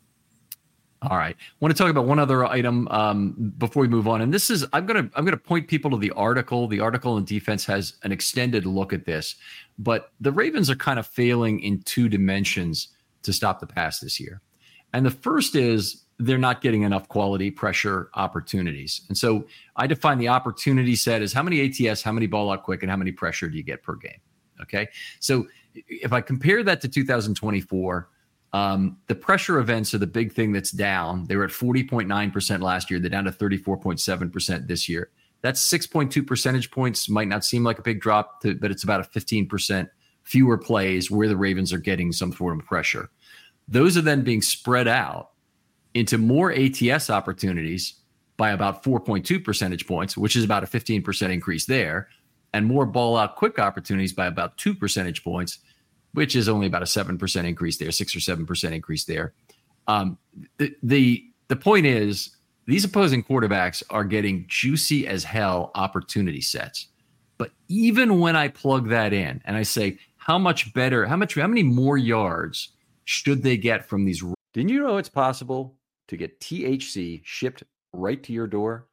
All right. I want to talk about one other item um, before we move on. And this is, I'm going to, I'm going to point people to the article. The article in Defense has an extended look at this, but the Ravens are kind of failing in two dimensions to stop the pass this year. And the first is, they're not getting enough quality pressure opportunities. And so I define the opportunity set as how many A T S, how many ball out quick, and how many pressure do you get per game. Okay. So if I compare that to two thousand twenty-four, um, the pressure events are the big thing that's down. They were at forty point nine percent last year. They're down to thirty-four point seven percent this year. That's six point two percentage points. Might not seem like a big drop, to, but it's about a fifteen percent fewer plays where the Ravens are getting some form of pressure. Those are then being spread out into more A T S opportunities by about four point two percentage points, which is about a fifteen percent increase there, and more ball out quick opportunities by about two percentage points, which is only about a seven percent increase there, six or seven percent increase there. Um, the, the, the point is these opposing quarterbacks are getting juicy as hell opportunity sets. But even when I plug that in and I say, how much better, how much, how many more yards should they get from these? Didn't you know it's possible to get T H C shipped right to your door?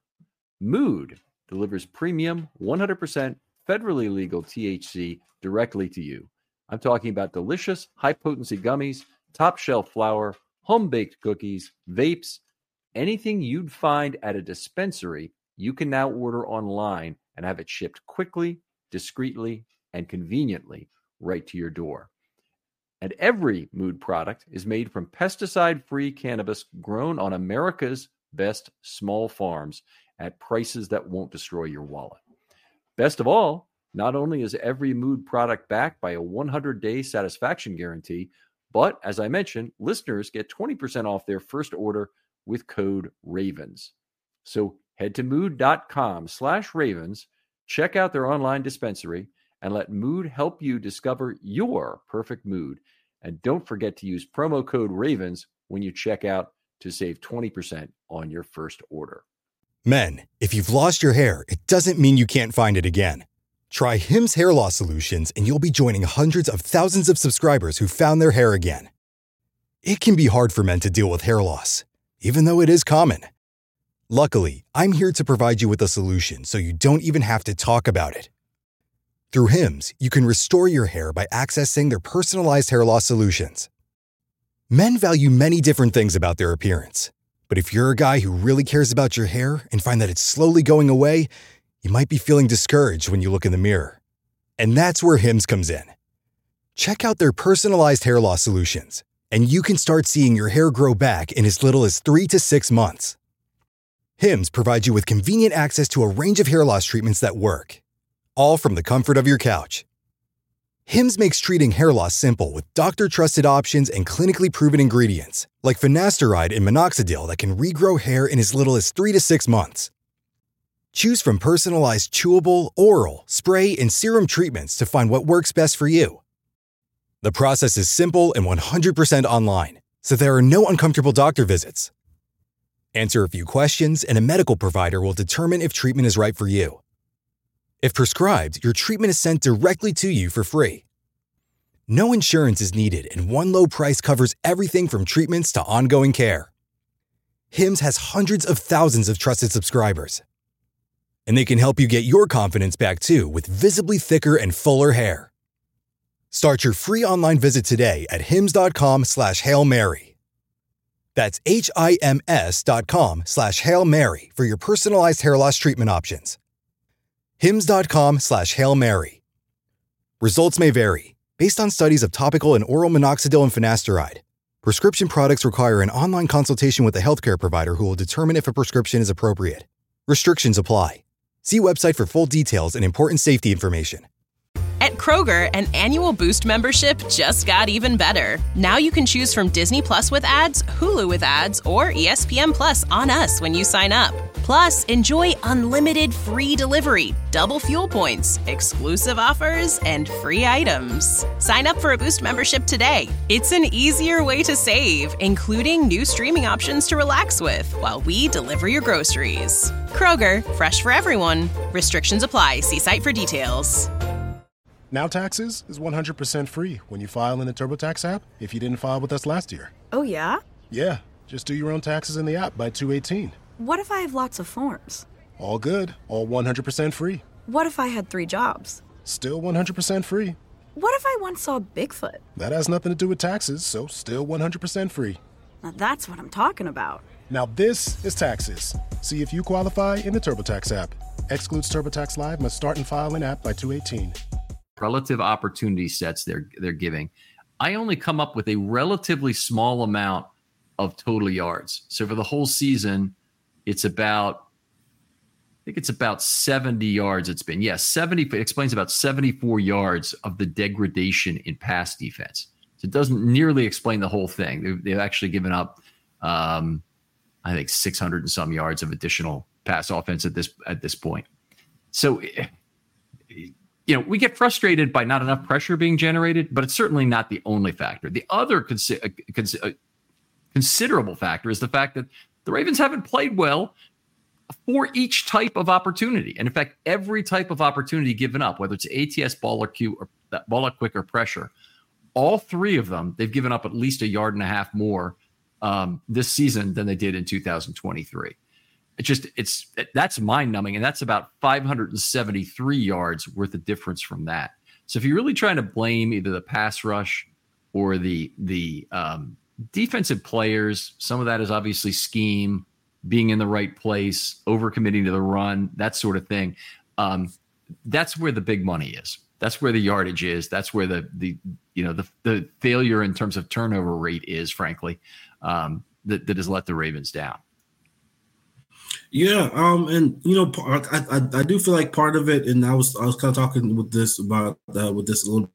Mood delivers premium, one hundred percent federally legal T H C directly to you. I'm talking about delicious, high-potency gummies, top-shelf flour, home-baked cookies, vapes, anything you'd find at a dispensary, you can now order online and have it shipped quickly, discreetly, and conveniently right to your door. And every Mood product is made from pesticide-free cannabis grown on America's best small farms at prices that won't destroy your wallet. Best of all, not only is every Mood product backed by a one hundred day satisfaction guarantee, but as I mentioned, listeners get twenty percent off their first order with code RAVENS. So Head to mood.com slash ravens, check out their online dispensary, and let Mood help you discover your perfect mood. And don't forget to use promo code RAVENS when you check out to save twenty percent on your first order. Men, if you've lost your hair, it doesn't mean you can't find it again. Try Hims Hair Loss Solutions and you'll be joining hundreds of thousands of subscribers who found their hair again. It can be hard for men to deal with hair loss, even though it is common. Luckily, I'm here to provide you with a solution so you don't even have to talk about it. Through Hims, you can restore your hair by accessing their personalized hair loss solutions. Men value many different things about their appearance, but if you're a guy who really cares about your hair and find that it's slowly going away, you might be feeling discouraged when you look in the mirror. And that's where Hims comes in. Check out their personalized hair loss solutions, and you can start seeing your hair grow back in as little as three to six months. Hims provides you with convenient access to a range of hair loss treatments that work, all from the comfort of your couch. Hims makes treating hair loss simple with doctor-trusted options and clinically proven ingredients, like finasteride and minoxidil that can regrow hair in as little as three to six months. Choose from personalized chewable, oral, spray, and serum treatments to find what works best for you. The process is simple and one hundred percent online, so there are no uncomfortable doctor visits. Answer a few questions, and a medical provider will determine if treatment is right for you. If prescribed, your treatment is sent directly to you for free. No insurance is needed, and one low price covers everything from treatments to ongoing care. Hims has hundreds of thousands of trusted subscribers. And they can help you get your confidence back too with visibly thicker and fuller hair. Start your free online visit today at hims.com slash Hail Mary. That's H-I-M-S dot com slash Hail Mary for your personalized hair loss treatment options. Hims.com slash Hail Mary. Results may vary, based on studies of topical and oral minoxidil and finasteride. Prescription products require an online consultation with a healthcare provider who will determine if a prescription is appropriate. Restrictions apply. See website for full details and important safety information. At Kroger, an annual Boost membership just got even better. Now you can choose from Disney Plus with ads, Hulu with ads, or E S P N Plus on us when you sign up. Plus, enjoy unlimited free delivery, double fuel points, exclusive offers, and free items. Sign up for a Boost membership today. It's an easier way to save, including new streaming options to relax with while we deliver your groceries. Kroger, fresh for everyone. Restrictions apply. See site for details. Now Taxes is one hundred percent free when you file in the TurboTax app if you didn't file with us last year. Oh, yeah? Yeah, just do your own taxes in the app by two eighteen. What if I have lots of forms? All good, all one hundred percent free. What if I had three jobs? Still one hundred percent free. What if I once saw Bigfoot? That has nothing to do with taxes, so still one hundred percent free. Now that's what I'm talking about. Now this is Taxes. See if you qualify in the TurboTax app. Excludes TurboTax Live, must start and file in app by two eighteen. Relative opportunity sets they're they're giving, I only come up with a relatively small amount of total yards. So for the whole season, it's about, I think it's about seventy yards it's been. Yes, seventy, it explains about seventy-four yards of the degradation in pass defense. So it doesn't nearly explain the whole thing. They've, they've actually given up, um, I think, six hundred and some yards of additional pass offense at this at this point. So, you know, we get frustrated by not enough pressure being generated, but it's certainly not the only factor. The other consi- uh, cons- uh, considerable factor is the fact that the Ravens haven't played well for each type of opportunity. And in fact, every type of opportunity given up, whether it's A T S, ball or Q, or that ball or quick or pressure, all three of them, they've given up at least a yard and a half more um, this season than they did in two thousand twenty-three. It's just, it's, that's mind numbing. And that's about five hundred seventy-three yards worth of difference from that. So if you're really trying to blame either the pass rush or the, the um, defensive players, some of that is obviously scheme, being in the right place, overcommitting to the run, that sort of thing. Um, that's where the big money is. That's where the yardage is. That's where the, the, you know, the, the failure in terms of turnover rate is, frankly, um, that, that has let the Ravens down. Yeah, um, and you know, I, I I do feel like part of it, and I was I was kind of talking with this about uh, with this a little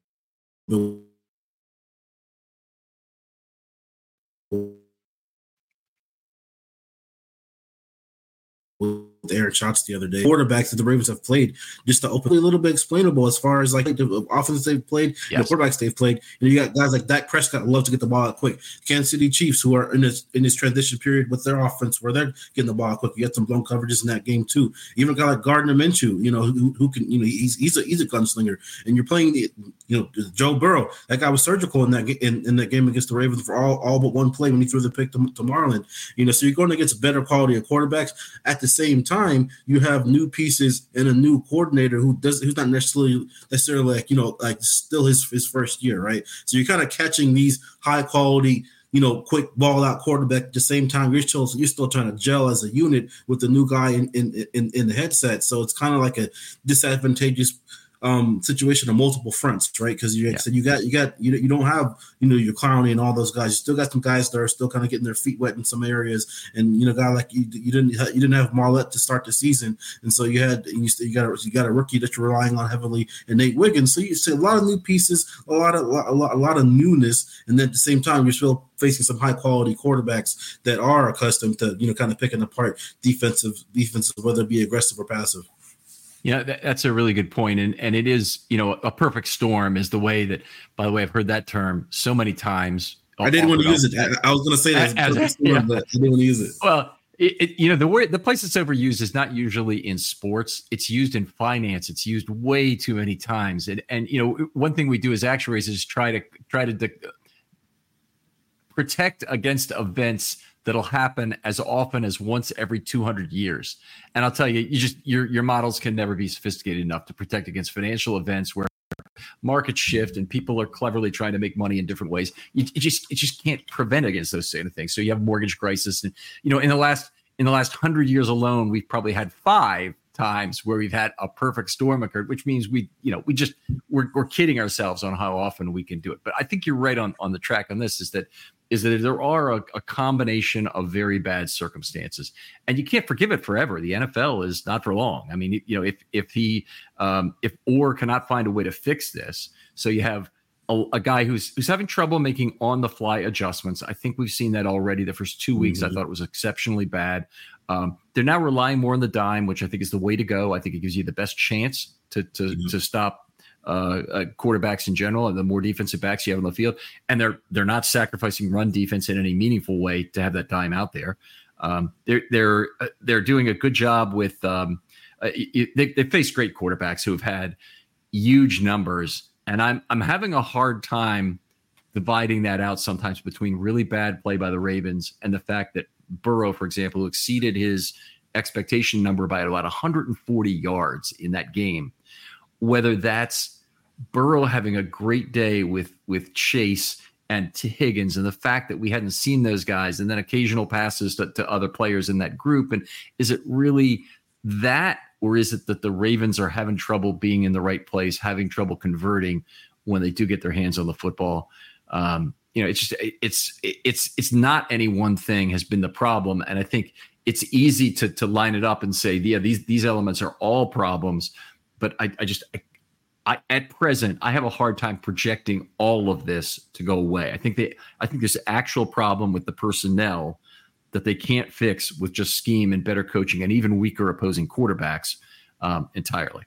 bit. with Aaron Schatz the other day. Quarterbacks that the Ravens have played, just to open a little bit explainable as far as like the offense they've played, yes. and the quarterbacks they've played. And you got guys like Dak Prescott who love to get the ball out quick. Kansas City Chiefs who are in this in this transition period with their offense where they're getting the ball out quick. You got some blown coverages in that game too. Even a guy like Gardner Minshew, you know, who, who can, you know, he's he's a he's a gunslinger. And you're playing the, you know, Joe Burrow. That guy was surgical in that in, in that game against the Ravens for all, all but one play when he threw the pick to, to Marlon. You know, so you're going against better quality of quarterbacks. At the same time, you have new pieces and a new coordinator who does who's not necessarily necessarily like, you know, like still his his first year, right? So you're kind of catching these high quality, you know, quick ball out quarterback at the same time. You're still you're still trying to gel as a unit with the new guy in in in, in the headset. So it's kind of like a disadvantageous um situation on multiple fronts, right? Because you yeah. said you got you got you you don't have you know your Clowney and all those guys. You still got some guys that are still kind of getting their feet wet in some areas, and you know, guy like you you didn't you didn't have Marlette to start the season, and so you had you you got a, you got a rookie that you're relying on heavily, and Nate Wiggins. So you see a lot of new pieces, a lot of a lot, a lot of newness, and then at the same time you're still facing some high quality quarterbacks that are accustomed to you know kind of picking apart defensive defenses, whether it be aggressive or passive. Yeah, that, that's a really good point. And and it is, you know, a perfect storm is the way that, by the way, I've heard that term so many times. I didn't want to use it. I, I was going to say that, as, as, storm, yeah. but I didn't want to use it. Well, it, it, you know, the word, the place it's overused is not usually in sports. It's used in finance. It's used way too many times. And, and you know, one thing we do as actuaries is try to try to de- protect against events that'll happen as often as once every two hundred years. And I'll tell you, you just your your models can never be sophisticated enough to protect against financial events where markets shift and people are cleverly trying to make money in different ways. You, you just it just can't prevent against those sort of things. So you have mortgage crisis, and you know in the last in the last hundred years alone, we've probably had five times where we've had a perfect storm occurred, which means we you know we just we're we're kidding ourselves on how often we can do it. But I think you're right on on the track on this. Is that is that there are a, a combination of very bad circumstances, and you can't forgive it forever. The N F L is not for long. I mean, you know, if if he um, if Orr cannot find a way to fix this, so you have a, a guy who's who's having trouble making on the fly adjustments. I think we've seen that already. The first two weeks, mm-hmm. I thought it was exceptionally bad. Um, they're now relying more on the dime, which I think is the way to go. I think it gives you the best chance to to mm-hmm. to stop. Uh, uh, quarterbacks in general, and the more defensive backs you have on the field, and they're they're not sacrificing run defense in any meaningful way to have that dime out there. Um, they're they're uh, they're doing a good job with. Um, uh, they they face great quarterbacks who have had huge numbers, and I'm I'm having a hard time dividing that out sometimes between really bad play by the Ravens and the fact that Burrow, for example, who exceeded his expectation number by about one hundred forty yards in that game, whether that's Burrow having a great day with with Chase and T. Higgins, and the fact that we hadn't seen those guys, and then occasional passes to, to other players in that group. And is it really that, or is it that the Ravens are having trouble being in the right place, having trouble converting when they do get their hands on the football? Um, you know, it's just it's it's it's not any one thing has been the problem, and I think it's easy to to line it up and say, yeah, these these elements are all problems. But I, I just, I, I, at present, I have a hard time projecting all of this to go away. I think they, I think there's an actual problem with the personnel that they can't fix with just scheme and better coaching and even weaker opposing quarterbacks um, entirely.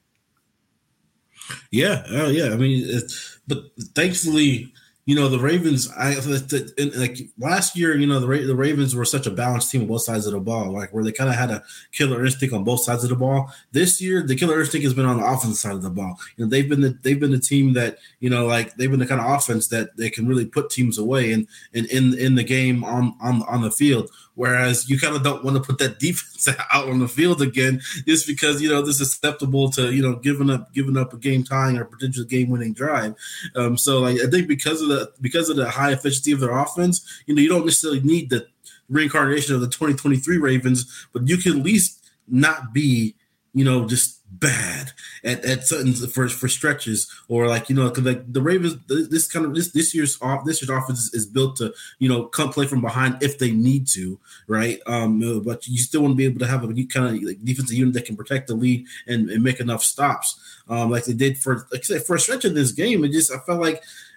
Yeah, uh, yeah. I mean, it, but thankfully, you know, the Ravens, I like last year, you know, the the Ravens were such a balanced team on both sides of the ball, like where they kind of had a killer instinct on both sides of the ball. This year, the killer instinct has been on the offensive side of the ball. You know, they've been the they've been the team that, you know, like they've been the kind of offense that they can really put teams away and in, in, in the game on, on, on the field. Whereas you kind of don't want to put that defense out on the field again, just because, you know, this is susceptible to, you know, giving up giving up a game tying or potential game winning drive. Um, so like I think because of the because of the high efficiency of their offense, you know, you don't necessarily need the reincarnation of the twenty twenty-three Ravens, but you can at least not be, you know, just bad at, at certain for for stretches, or like, you know, because like the Ravens, this kind of this this year's off this year's offense is, is built to, you know, come play from behind if they need to, right? Um, but you still want to be able to have a kind of like defensive unit that can protect the lead and, and make enough stops, um, like they did for like I said, for a stretch of this game. It just I felt like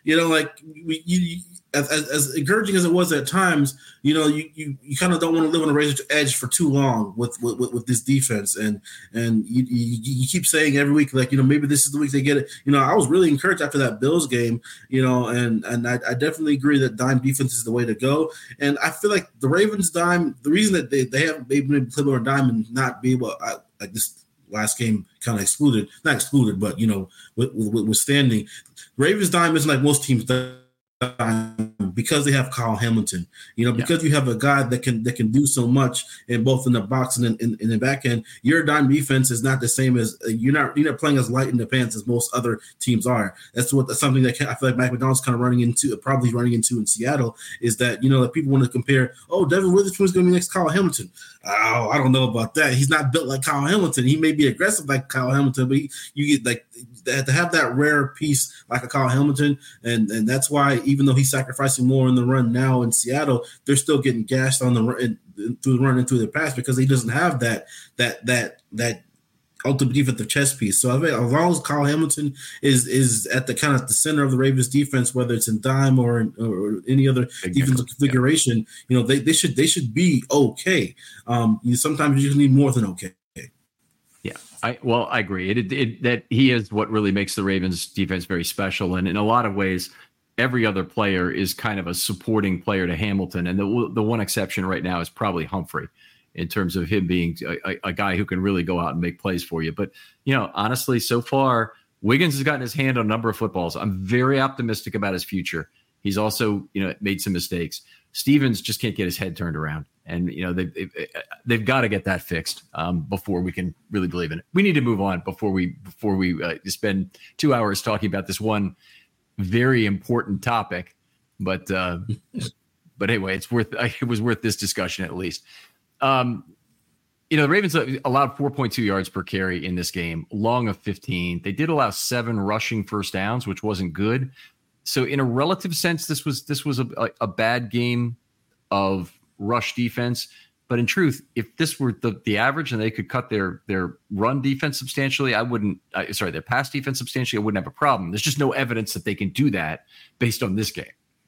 You know, like we, you, as, as, as encouraging as it was at times, you know, you you, you kind of don't want to live on a razor's edge for too long with with, with, with this defense, and and you, you you keep saying every week, like, you know, maybe this is the week they get it. You know, I was really encouraged after that Bills game, you know, and and I, I definitely agree that dime defense is the way to go. And I feel like the Ravens dime, the reason that they they haven't been able to play on dime and not be able, I, like this last game kind of excluded, not excluded, but you know, with, with, with standing, Ravens dime isn't like most teams dime because they have Kyle Hamilton, you know, because yeah. you have a guy that can that can do so much in both in the box and in, in, in the back end. Your dime defense is not the same as uh, you're not you're not playing as light in the pants as most other teams are. That's what that's something that I feel like Mike Macdonald's kind of running into, probably running into in Seattle, is that, you know, that people want to compare. Oh, Devin Witherspoon is going to be next to Kyle Hamilton. Oh, I don't know about that. He's not built like Kyle Hamilton. He may be aggressive like Kyle Hamilton, but he, you get like to have that rare piece like a Kyle Hamilton, and and that's why even though he's sacrificing more in the run now in Seattle, they're still getting gashed on the run through the run and through the pass because he doesn't have that that that that ultimate defensive chess piece. So I think as long as Kyle Hamilton is is at the kind of the center of the Ravens defense, whether it's in dime or in, or any other exactly. defensive configuration, yeah. you know, they, they should they should be okay. Um, you sometimes you just need more than okay. Yeah, I well, I agree. It, it, it that he is what really makes the Ravens defense very special, and in a lot of ways, every other player is kind of a supporting player to Hamilton, and the the one exception right now is probably Humphrey, in terms of him being a, a guy who can really go out and make plays for you. But you know, honestly, so far Wiggins has gotten his hand on a number of footballs. I'm very optimistic about his future. He's also, you know, made some mistakes. Stevens just can't get his head turned around. And, you know, they've, they've, they've got to get that fixed um, before we can really believe in it. We need to move on before we before we uh, spend two hours talking about this one very important topic. But uh, but anyway, it's worth it was worth this discussion at least. Um, you know, the Ravens allowed four point two yards per carry in this game, long of fifteen. They did allow seven rushing first downs, which wasn't good. So in a relative sense, this was this was a, a bad game of rush defense. But in truth, if this were the, the average and they could cut their their run defense substantially, I wouldn't uh, sorry, their pass defense substantially, I wouldn't have a problem. There's just no evidence that they can do that based on this game.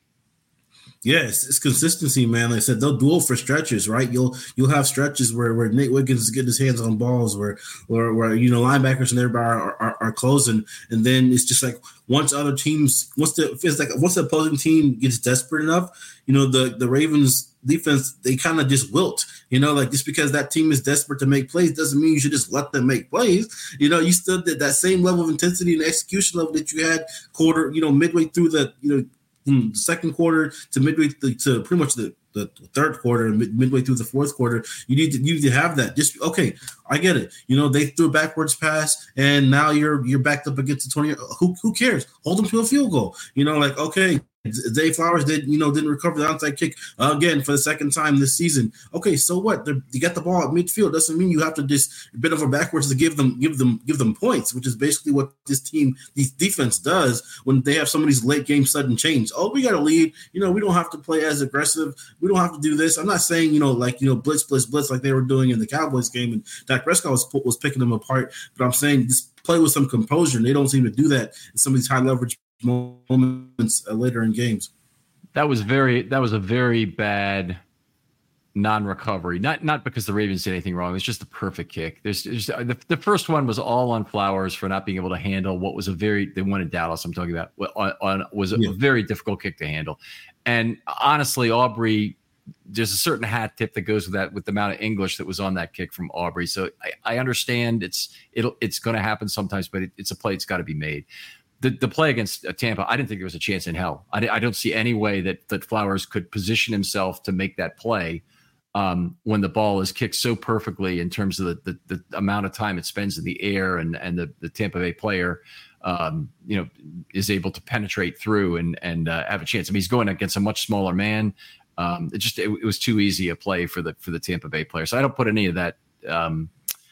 Yes, it's consistency, man. Like I said, they'll duel for stretches, right? You'll you'll have stretches where, where Nate Wiggins is getting his hands on balls, where where, where you know linebackers and everybody are, are, are closing, and then it's just like once other teams, once the it's like once the opposing team gets desperate enough, you know the the Ravens defense, they kind of just wilt. You know, like just because that team is desperate to make plays doesn't mean you should just let them make plays. You know, you still did that same level of intensity and execution level that you had quarter, you know, midway through the you know. From the second quarter to midway to, to pretty much the, the third quarter and mid, midway through the fourth quarter, you need to you need to have that. Just okay, I get it. You know, they threw a backwards pass and now you're you're backed up against the twenty. Who who cares? Hold them to a field goal. You know, like okay. Zay Flowers did, you know, didn't recover the onside kick uh, again for the second time this season. Okay, so what? They're, you got the ball at midfield. Doesn't mean you have to just bend over backwards to give them, give them, give them points, which is basically what this team, this defense does when they have some of these late game sudden change. Oh, we got to lead. You know, we don't have to play as aggressive. We don't have to do this. I'm not saying, you know, like you know, blitz, blitz, blitz, like they were doing in the Cowboys game, and Dak Prescott was was picking them apart. But I'm saying just play with some composure. And they don't seem to do that in some of these high leverage moments uh, later in games. That was very that was a very bad non-recovery. Not not because the Ravens did anything wrong. It's just the perfect kick. There's, there's the, the first one was all on Flowers for not being able to handle what was a very they won in Dallas. I'm talking about on, on was a, yeah. a very difficult kick to handle. And honestly, Aubrey, there's a certain hat tip that goes with that with the amount of English that was on that kick from Aubrey. So I, I understand it's it'll it's going to happen sometimes, but it, it's a play that's got to be made. The, the play against Tampa, I didn't think there was a chance in hell. I, I don't see any way that that Flowers could position himself to make that play um, when the ball is kicked so perfectly in terms of the, the, the amount of time it spends in the air, and and the, the Tampa Bay player, um, you know, is able to penetrate through and and uh, have a chance. I mean, he's going against a much smaller man. Um, it just it, it was too easy a play for the for the Tampa Bay player. So I don't put any of that. Um,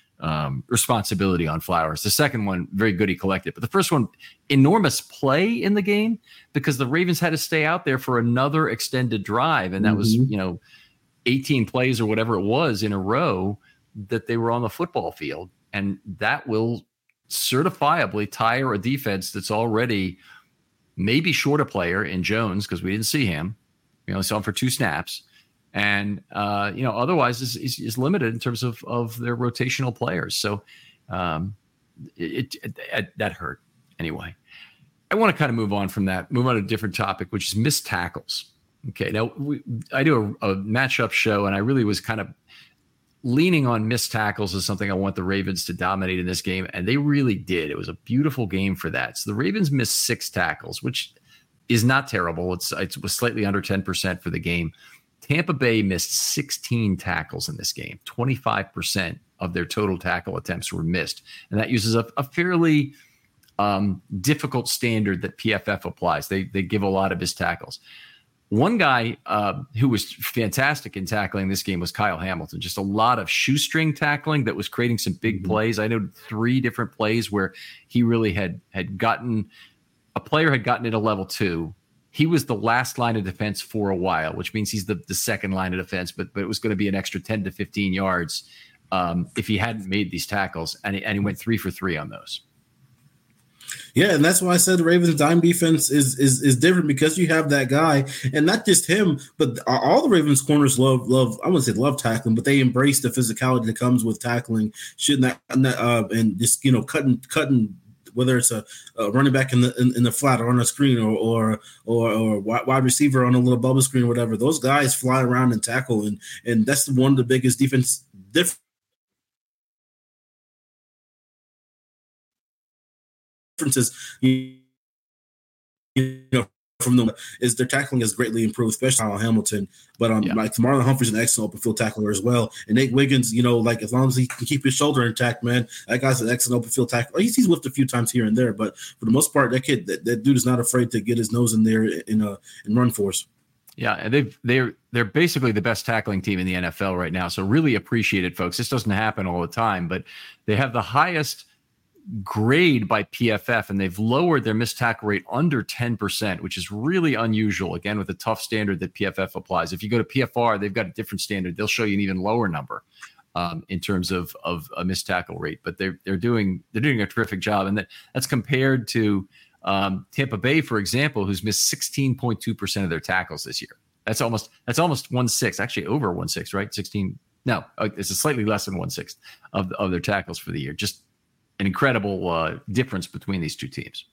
Um, responsibility on Flowers. The second one, very good, he collected. But the first one, enormous play in the game because the Ravens had to stay out there for another extended drive. And that mm-hmm. was, you know, eighteen plays or whatever it was in a row that they were on the football field. And that will certifiably tire a defense that's already maybe short a player in Jones because we didn't see him. We only saw him for two snaps. And, uh, you know, otherwise is, is, is limited in terms of, of their rotational players. So um, it, it, it that hurt anyway. I want to kind of move on from that, move on to a different topic, which is missed tackles. Okay. Now we, I do a, a matchup show, and I really was kind of leaning on missed tackles as something I want the Ravens to dominate in this game. And they really did. It was a beautiful game for that. So the Ravens missed six tackles, which is not terrible. It's, it was slightly under ten percent for the game. Tampa Bay missed sixteen tackles in this game. twenty-five percent of their total tackle attempts were missed. And that uses a, a fairly um, difficult standard that P F F applies. They, they give a lot of missed tackles. One guy uh, who was fantastic in tackling this game was Kyle Hamilton. Just a lot of shoestring tackling that was creating some big mm-hmm. plays. I know three different plays where he really had had gotten – a player had gotten into level two. He was the last line of defense for a while, which means he's the, the second line of defense, but but it was going to be an extra ten to fifteen yards um, if he hadn't made these tackles, and he, and he went three for three on those. Yeah, and that's why I said the Ravens' dime defense is is is different, because you have that guy, and not just him, but all the Ravens corners love love. I wouldn't say love tackling, but they embrace the physicality that comes with tackling. Shouldn't that uh, and just you know cutting cutting. Whether it's a, a running back in the in, in the flat or on a screen, or or or, or wide receiver on a little bubble screen or whatever, those guys fly around and tackle, and and that's one of the biggest defense differences. You, you know, from them is their tackling has greatly improved, especially Kyle Hamilton. But um, yeah. like Marlon Humphrey's an excellent open field tackler as well. And Nate Wiggins, you know, like as long as he can keep his shoulder intact, man, that guy's an excellent open field tackler. He's, he's whiffed a few times here and there, but for the most part, that kid, that, that dude is not afraid to get his nose in there in a in run force. Yeah, and they've they're they're basically the best tackling team in the N F L right now. So really appreciate it, folks. This doesn't happen all the time, but they have the highest grade by P F F, and they've lowered their missed tackle rate under ten percent, which is really unusual, again, with the tough standard that P F F applies. If you go to P F R, they've got a different standard. They'll show you an even lower number um, in terms of of a missed tackle rate, but they're they're doing they're doing a terrific job, and that, that's compared to um, Tampa Bay, for example, who's missed sixteen point two percent of their tackles this year. That's almost that's almost one sixth, actually over one sixth, right? sixteen No, it's a slightly less than one sixth of of their tackles for the year. Just an incredible uh, difference between these two teams.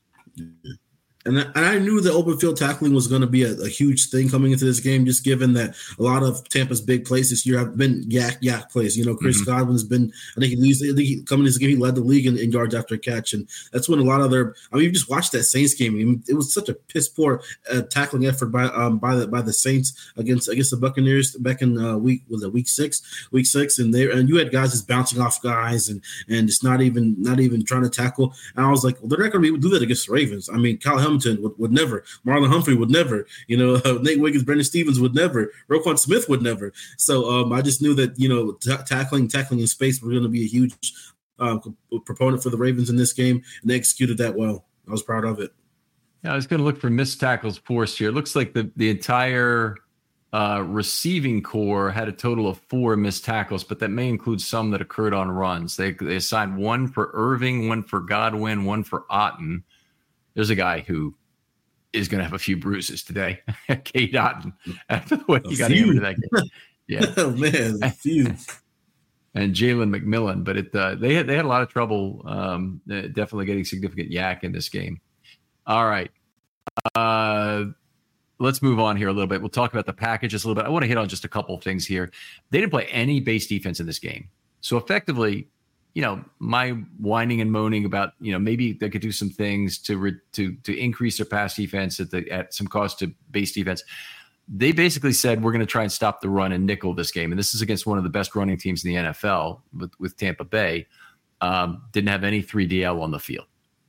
And I, and I knew that open field tackling was going to be a, a huge thing coming into this game, just given that a lot of Tampa's big plays this year have been yak yak plays. You know, Chris mm-hmm. Godwin's been, I think he leads, I think he, coming into this game, he led the league in, in yards after catch, and that's when a lot of their. I mean, you just watched that Saints game. I mean, it was such a piss poor uh, tackling effort by um by the by the Saints against against the Buccaneers back in uh, week was it week six week six, and they and you had guys just bouncing off guys and and just not even not even trying to tackle. And I was like, well, they're not going to be able to do that against the Ravens. I mean, Kyle Hamilton would, would never. Marlon Humphrey would never, you know, uh, Nate Wiggins, Brandon Stevens would never, Roquan Smith would never. So um, I just knew that, you know, t- tackling, tackling in space was going to be a huge uh, proponent for the Ravens in this game, and they executed that well. I was proud of it. Yeah, I was going to look for missed tackles forced here. It looks like the, the entire uh, receiving core had a total of four missed tackles, but that may include some that occurred on runs. They, they assigned one for Irving, one for Godwin, one for Otten. There's a guy who is going to have a few bruises today. Cade Otten. After the way he got hammered in that game. Yeah. Oh, man. A few. And Jalen McMillan. But it uh, they had they had a lot of trouble um, definitely getting significant yak in this game. All right. Uh, let's move on here a little bit. We'll talk about the packages a little bit. I want to hit on just a couple of things here. They didn't play any base defense in this game. So effectively, you know, my whining and moaning about, you know, maybe they could do some things to re- to to increase their pass defense at the at some cost to base defense. They basically said, we're going to try and stop the run and nickel this game. And this is against one of the best running teams in the N F L with, with Tampa Bay. Um, didn't have any three D L on the field.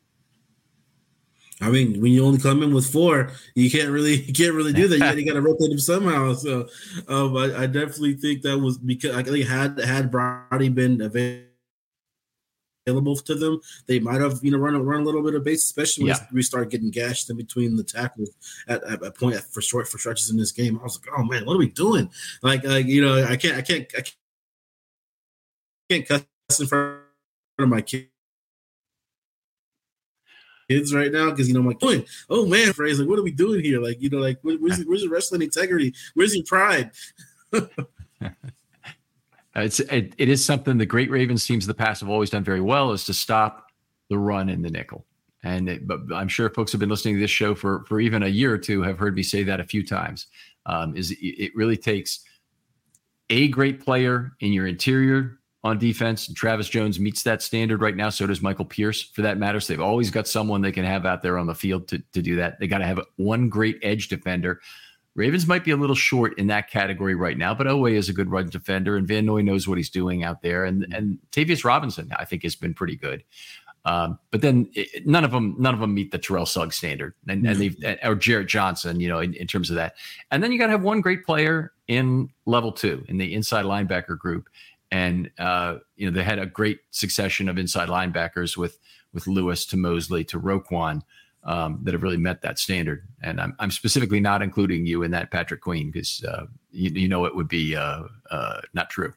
I mean, when you only come in with four, you can't really you can't really do that. You, you got to rotate them somehow. So um, I, I definitely think that was because I think had had Brady been available available to them, they might have, you know, run, run a little bit of base, especially when yeah. we start getting gashed in between the tackles at, at a point for short for stretches in this game. I was like, oh man, what are we doing? Like, uh, you know, I can't, I can't, I can't cuss in front of my kids kids right now because, you know, I'm like, oh, oh man, phrase, like, what are we doing here? Like, you know, like, where's, where's your wrestling integrity? Where's your pride? it's it, it is something the great Ravens teams of the past have always done very well, is to stop the run in the nickel. And it, but I'm sure folks have been listening to this show for for even a year or two have heard me say that a few times. Um, is it, it really takes a great player in your interior on defense. And Travis Jones meets that standard right now. So does Michael Pierce, for that matter. So they've always got someone they can have out there on the field to, to do that. They got to have one great edge defender. Ravens might be a little short in that category right now, but Oweh is a good run defender, and Van Noy knows what he's doing out there. And and Tavius Robinson, I think, has been pretty good. Um, but then it, none of them, none of them meet the Terrell Suggs standard, and, and they've or Jarrett Johnson, you know, in, in terms of that. And then you got to have one great player in level two in the inside linebacker group. And, uh, you know, they had a great succession of inside linebackers with with Lewis to Mosley to Roquan um, that have really met that standard. And I'm, I'm specifically not including you in that, Patrick Queen, because uh, you, you know it would be uh, uh, not true.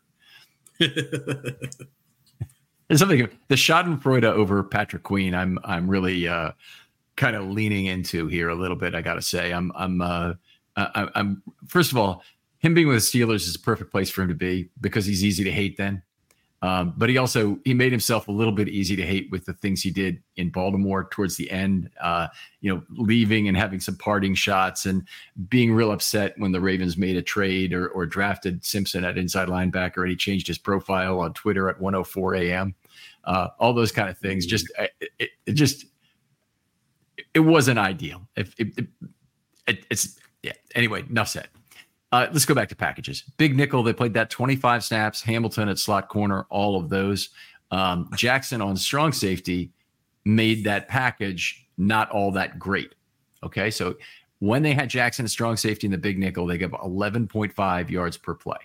There's something, the Schadenfreude over Patrick Queen, I'm I'm really uh, kind of leaning into here a little bit, I got to say. I'm, I'm, uh, I, I'm, first of all, him being with the Steelers is a perfect place for him to be because he's easy to hate then. Um, but he also, he made himself a little bit easy to hate with the things he did in Baltimore towards the end, uh, you know, leaving and having some parting shots and being real upset when the Ravens made a trade or, or drafted Simpson at inside linebacker and he changed his profile on Twitter at one oh four a.m. Uh, all those kind of things. Just, it, it just, it wasn't ideal. If it, it, it, it's, yeah. Anyway, enough said. Uh, let's go back to packages. Big nickel, they played that twenty-five snaps. Hamilton at slot corner, all of those. Um, Jackson on strong safety made that package not all that great. Okay, so when they had Jackson at strong safety in the big nickel, they gave eleven point five yards per play.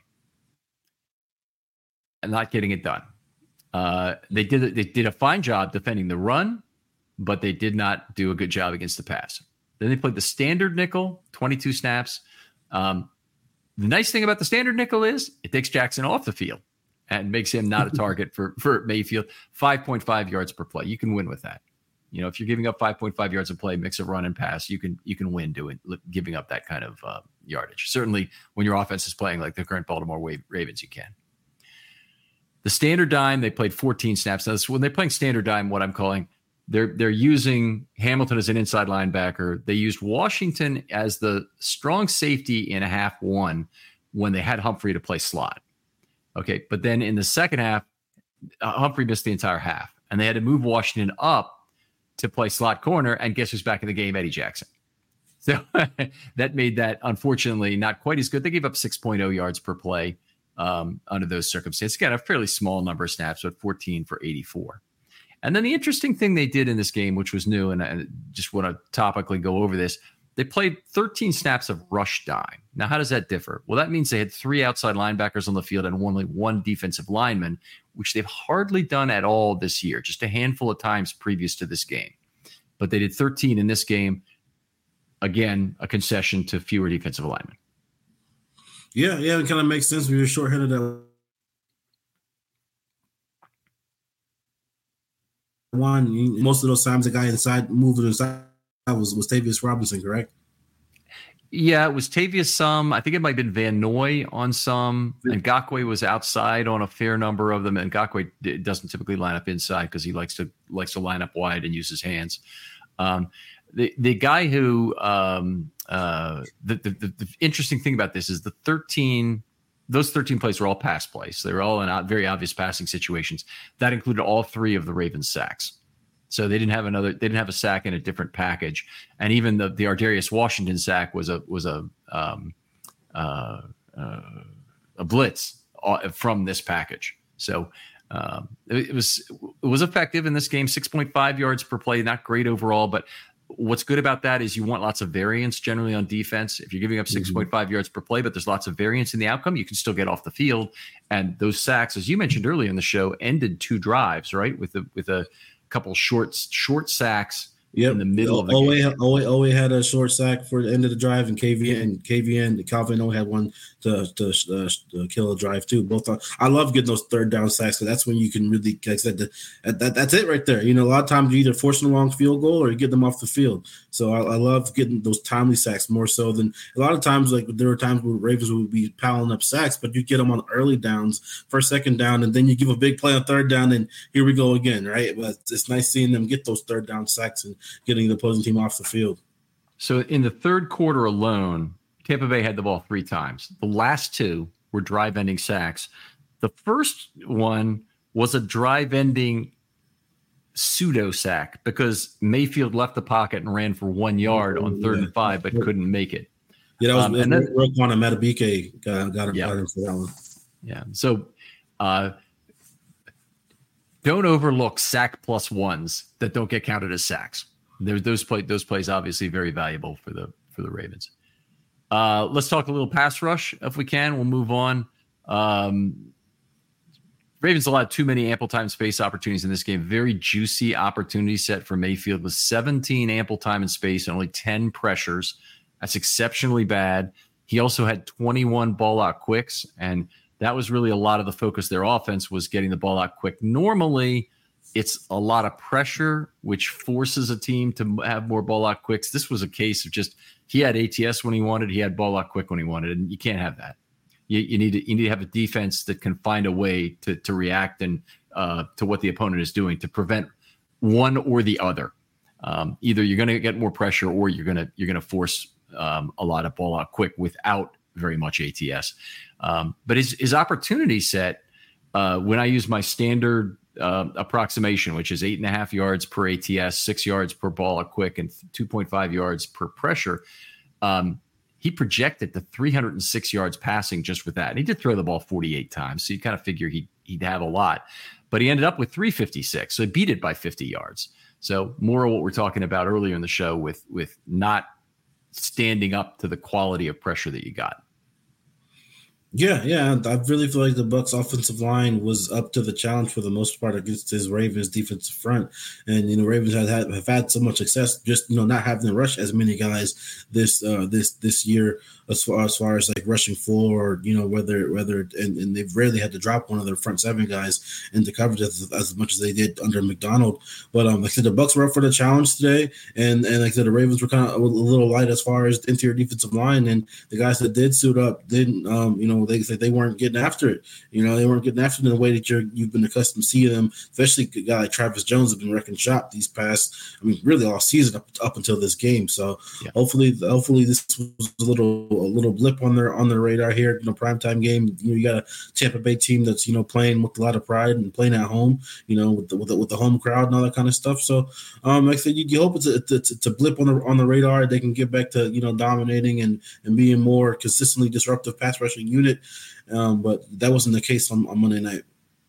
And not getting it done. Uh, they did they did a fine job defending the run, but they did not do a good job against the pass. Then they played the standard nickel, twenty-two snaps. Um, The nice thing about the standard nickel is it takes Jackson off the field and makes him not a target for, for Mayfield. five point five yards per play. You can win with that. You know, if you're giving up five point five yards a play, mix of run and pass, you can you can win doing giving up that kind of uh, yardage. Certainly when your offense is playing like the current Baltimore Ravens, you can. The standard dime, they played fourteen snaps. Now, when they're playing standard dime, what I'm calling, They're they're using Hamilton as an inside linebacker. They used Washington as the strong safety in a half one when they had Humphrey to play slot. Okay, but then in the second half, uh, Humphrey missed the entire half, and they had to move Washington up to play slot corner. And guess who's back in the game? Eddie Jackson. So that made that, unfortunately, not quite as good. They gave up six point oh yards per play um, under those circumstances. Again, a fairly small number of snaps, but fourteen for eighty-four. And then the interesting thing they did in this game, which was new, and I just want to topically go over this, they played thirteen snaps of rush dime. Now, how does that differ? Well, that means they had three outside linebackers on the field and only one defensive lineman, which they've hardly done at all this year, just a handful of times previous to this game. But they did thirteen in this game. Again, a concession to fewer defensive linemen. Yeah, yeah, it kind of makes sense when you're short-handed at one. Most of those times the guy inside moving inside was, was Tavius Robinson, correct? Yeah, it was Tavius some. I think it might have been Van Noy on some. And Ngakoue was outside on a fair number of them. And Ngakoue doesn't typically line up inside because he likes to likes to line up wide and use his hands. Um, the the guy who um, uh, the, the the the interesting thing about this is the thirteen. Those thirteen plays were all pass plays. They were all in very obvious passing situations. That included all three of the Ravens sacks. So they didn't have another. They didn't have a sack in a different package. And even the the Ardarius Washington sack was a was a um, uh, uh, a blitz from this package. So um, it, it was it was effective in this game. six point five yards per play. Not great overall, but what's good about that is you want lots of variance generally on defense. If you're giving up six point five mm-hmm. yards per play, but there's lots of variance in the outcome, you can still get off the field. And those sacks, as you mentioned earlier in the show, ended two drives, right? With a, with a couple short, short sacks Yep. in the middle of the Owe, game. Owe, Owe had a short sack for the end of the drive, and K V N and K V N Calvin O had one to to, uh, to kill a drive too. Both are, I love getting those third down sacks because that's when you can really, like I said, the, that that's it right there. You know, a lot of times you either force the wrong field goal or you get them off the field. So I, I love getting those timely sacks more so than a lot of times. Like there were times where Ravens would be piling up sacks, but you get them on early downs, first, second down, and then you give a big play on third down, and here we go again, right? But it's nice seeing them get those third down sacks and getting the opposing team off the field. So in the third quarter alone, Tampa Bay had the ball three times. The last two were drive-ending sacks. The first one was a drive-ending pseudo sack because Mayfield left the pocket and ran for one yard on third and five, but couldn't make it. Yeah, that was um, and then Roquan and Matabike got, got him yeah. got him for that one. Yeah. So uh, don't overlook sack plus ones that don't get counted as sacks. There's those play those plays obviously very valuable for the for the Ravens. Uh, let's talk a little pass rush if we can. We'll move on. Um, Ravens allowed too many ample time space opportunities in this game. Very juicy opportunity set for Mayfield with seventeen ample time and space and only ten pressures. That's exceptionally bad. He also had twenty-one ball out quicks, and that was really a lot of the focus of their offense was getting the ball out quick. Normally, it's a lot of pressure, which forces a team to have more ball out quicks. This was a case of just he had A T S when he wanted, he had ball out quick when he wanted, and you can't have that. You, you need to you need to have a defense that can find a way to to react and uh, to what the opponent is doing to prevent one or the other. Um, either you're going to get more pressure or you're going to you're going to force um, a lot of ball out quick without very much A T S. Um, but his his opportunity set uh, when I use my standard uh, approximation, which is eight and a half yards per A T S, six yards per ball out quick, and two point five yards per pressure. Um, He projected to three hundred six yards passing just with that. And he did throw the ball forty-eight times. So you kind of figure he'd, he'd have a lot. But he ended up with three fifty-six. So he beat it by fifty yards. So more of what we're talking about earlier in the show with, with not standing up to the quality of pressure that you got. Yeah, yeah. I really feel like the Bucs offensive line was up to the challenge for the most part against his Ravens defensive front. And, you know, Ravens have had, have had so much success just, you know, not having to rush as many guys this uh, this this year as far as far as like rushing full or, you know, whether whether and, and they've rarely had to drop one of their front seven guys into coverage as, as much as they did under McDonald. But um, like I said, the Bucs were up for the challenge today, and and like I said, the Ravens were kind of a little light as far as the interior defensive line, and the guys that did suit up didn't, um, you know, they said they weren't getting after it. You know, they weren't getting after it in the way that you're you've been accustomed to seeing them, especially a guy like Travis Jones has been wrecking shop these past, I mean, really all season up, up until this game. So yeah. hopefully, hopefully this was a little a little blip on their on their radar here. You know, primetime game. You know, you got a Tampa Bay team that's, you know, playing with a lot of pride and playing at home. You know, with the with the, with the home crowd and all that kind of stuff. So, um, like I said, you, you hope it's a, it's, a, it's a blip on the on the radar. They can get back to, you know, dominating and and being more consistently disruptive pass rushing unit. Um, but that wasn't the case on, on Monday night.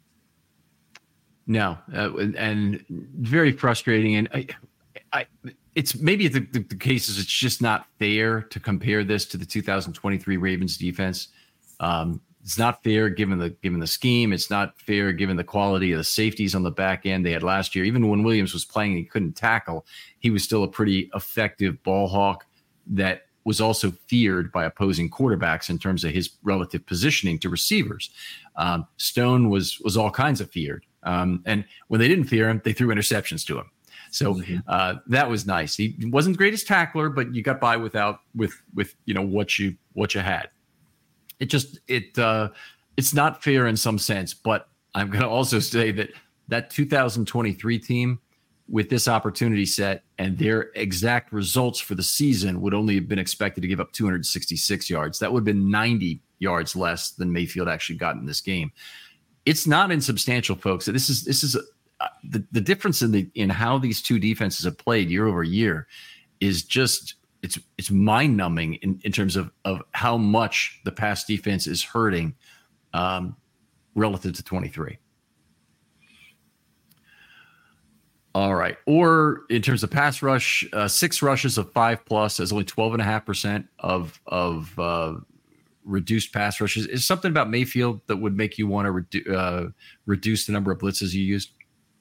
No, uh, and very frustrating. And I, I, it's maybe the, the, the case is it's just not fair to compare this to the two thousand twenty-three Ravens defense. Um, it's not fair given the given the scheme. It's not fair given the quality of the safeties on the back end they had last year. Even when Williams was playing and he couldn't tackle, he was still a pretty effective ball hawk that was also feared by opposing quarterbacks in terms of his relative positioning to receivers. Um, Stone was was all kinds of feared. Um, and when they didn't fear him, they threw interceptions to him. So mm-hmm. uh, that was nice. He wasn't the greatest tackler, but you got by without with with you know what you what you had. It just it uh, it's not fair in some sense, but I'm going to also say that that two thousand twenty-three team with this opportunity set and their exact results for the season would only have been expected to give up two hundred sixty-six yards. That would have been ninety yards less than Mayfield actually got in this game. It's not insubstantial, folks. This is this is uh, the the difference in the in how these two defenses have played year over year is just it's it's mind numbing in, in terms of of how much the pass defense is hurting um, relative to twenty-three. All right. Or in terms of pass rush, uh, six rushes of five plus is only twelve and a half percent of of uh, reduced pass rushes. Is something about Mayfield that would make you want to redu- uh, reduce the number of blitzes you used?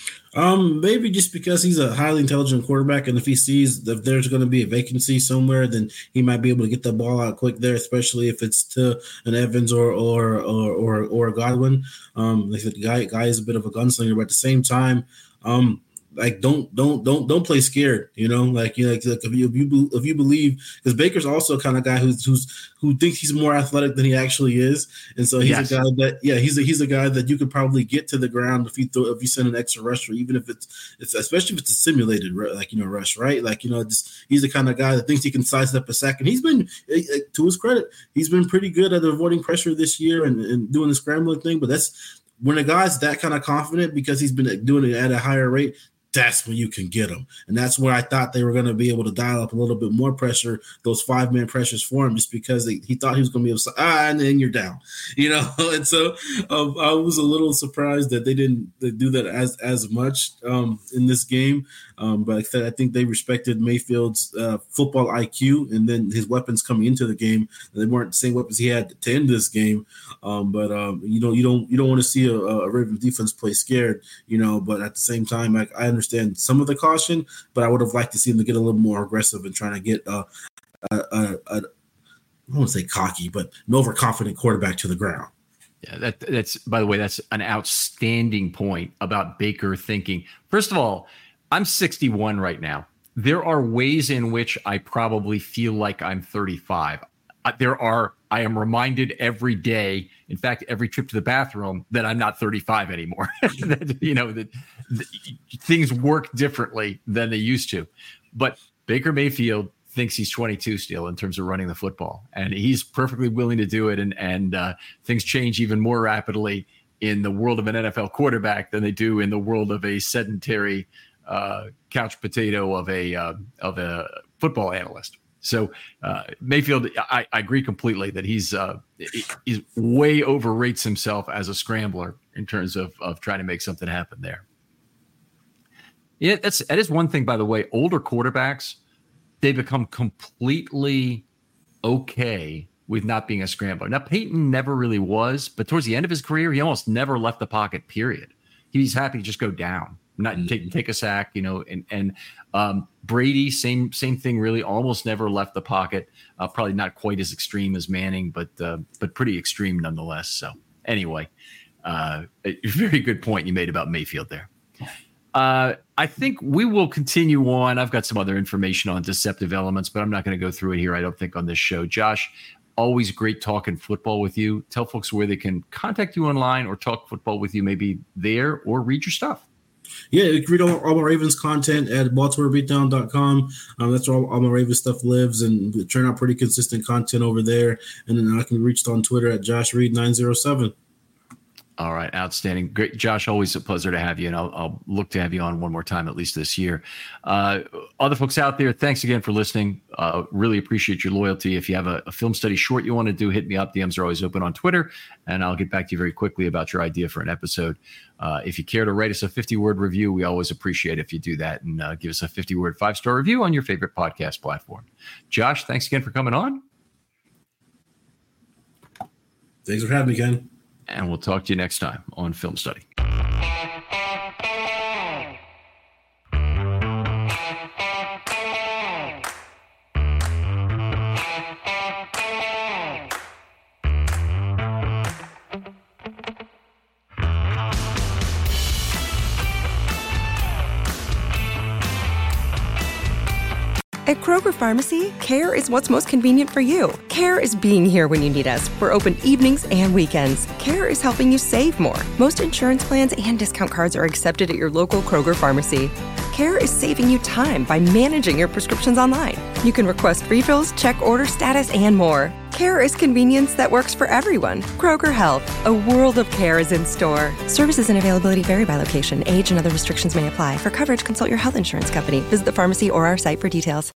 Um, maybe just because he's a highly intelligent quarterback, and if he sees if there's going to be a vacancy somewhere, then he might be able to get the ball out quick there, especially if it's to an Evans or or or or, or a Godwin. Um, like the guy guy is a bit of a gunslinger, but at the same time, um. Like don't don't don't don't play scared, you know. Like you know, like, like if you if you if you believe, because Baker's also kind of guy who's who's who thinks he's more athletic than he actually is, and so he's yes. a guy that yeah he's a he's a guy that you could probably get to the ground if you throw if you send an extra rusher, even if it's it's especially if it's a simulated like you know rush, right? Like you know, just he's the kind of guy that thinks he can size up a sack, and he's been to his credit, he's been pretty good at avoiding pressure this year and, and doing the scrambling thing. But that's when a guy's that kind of confident because he's been doing it at a higher rate. That's when you can get them. And that's where I thought they were going to be able to dial up a little bit more pressure, those five-man pressures for him, just because they, he thought he was going to be able to, ah, and then you're down, you know? And so um, I was a little surprised that they didn't they do that as, as much um, in this game. Um, but like I said, I think they respected Mayfield's uh, football I Q and then his weapons coming into the game. They weren't the same weapons he had to end this game. Um, but um, you know, you don't you don't want to see a, a Ravens defense play scared, you know. But at the same time, I, I understand some of the caution, but I would have liked to see them to get a little more aggressive and trying to get uh, a, a, a I don't want to say cocky, but an overconfident quarterback to the ground. Yeah, that that's by the way, that's an outstanding point about Baker thinking. First of all, I'm sixty-one right now. There are ways in which I probably feel like I'm thirty-five. Uh, there are, I am reminded every day, in fact, every trip to the bathroom, that I'm not thirty-five anymore. that, you know, that, that things work differently than they used to. But Baker Mayfield thinks he's twenty-two still in terms of running the football, and he's perfectly willing to do it. And, and uh, things change even more rapidly in the world of an N F L quarterback than they do in the world of a sedentary uh, couch potato of a uh, of a football analyst. So uh, Mayfield, I, I agree completely that he's uh, he's way overrates himself as a scrambler in terms of of trying to make something happen there. Yeah, that's that is one thing, by the way. Older quarterbacks, they become completely okay with not being a scrambler. Now, Peyton never really was, but towards the end of his career, he almost never left the pocket, period. He's happy to just go down, not mm-hmm. take take a sack, you know, and and um, Brady, same same thing, really, almost never left the pocket. Uh, probably not quite as extreme as Manning, but uh, but pretty extreme nonetheless. So anyway, uh, a very good point you made about Mayfield there. Uh, I think we will continue on. I've got some other information on deceptive elements, but I'm not going to go through it here, I don't think, on this show. Josh, always great talking football with you. Tell folks where they can contact you online or talk football with you, maybe there, or read your stuff. Yeah, you can read all, all my Ravens content at baltimore beatdown dot com. Um, that's where all, all my Ravens stuff lives, and we turn out pretty consistent content over there. And then I can be reached on Twitter at Josh Reed nine oh seven. All right. Outstanding. Great. Josh, always a pleasure to have you. And I'll, I'll look to have you on one more time, at least this year. Uh, other folks out there, thanks again for listening. Uh, really appreciate your loyalty. If you have a, a film study short you want to do, hit me up. D Ms are always open on Twitter, and I'll get back to you very quickly about your idea for an episode. Uh, if you care to write us a fifty-word review, we always appreciate it if you do that, and uh, give us a fifty-word five-star review on your favorite podcast platform. Josh, thanks again for coming on. Thanks for having me, Ken. And we'll talk to you next time on Film Study. At Kroger Pharmacy, care is what's most convenient for you. Care is being here when you need us. We're open evenings and weekends. Care is helping you save more. Most insurance plans and discount cards are accepted at your local Kroger Pharmacy. Care is saving you time by managing your prescriptions online. You can request refills, check order status, and more. Care is convenience that works for everyone. Kroger Health, a world of care is in store. Services and availability vary by location. Age and other restrictions may apply. For coverage, consult your health insurance company. Visit the pharmacy or our site for details.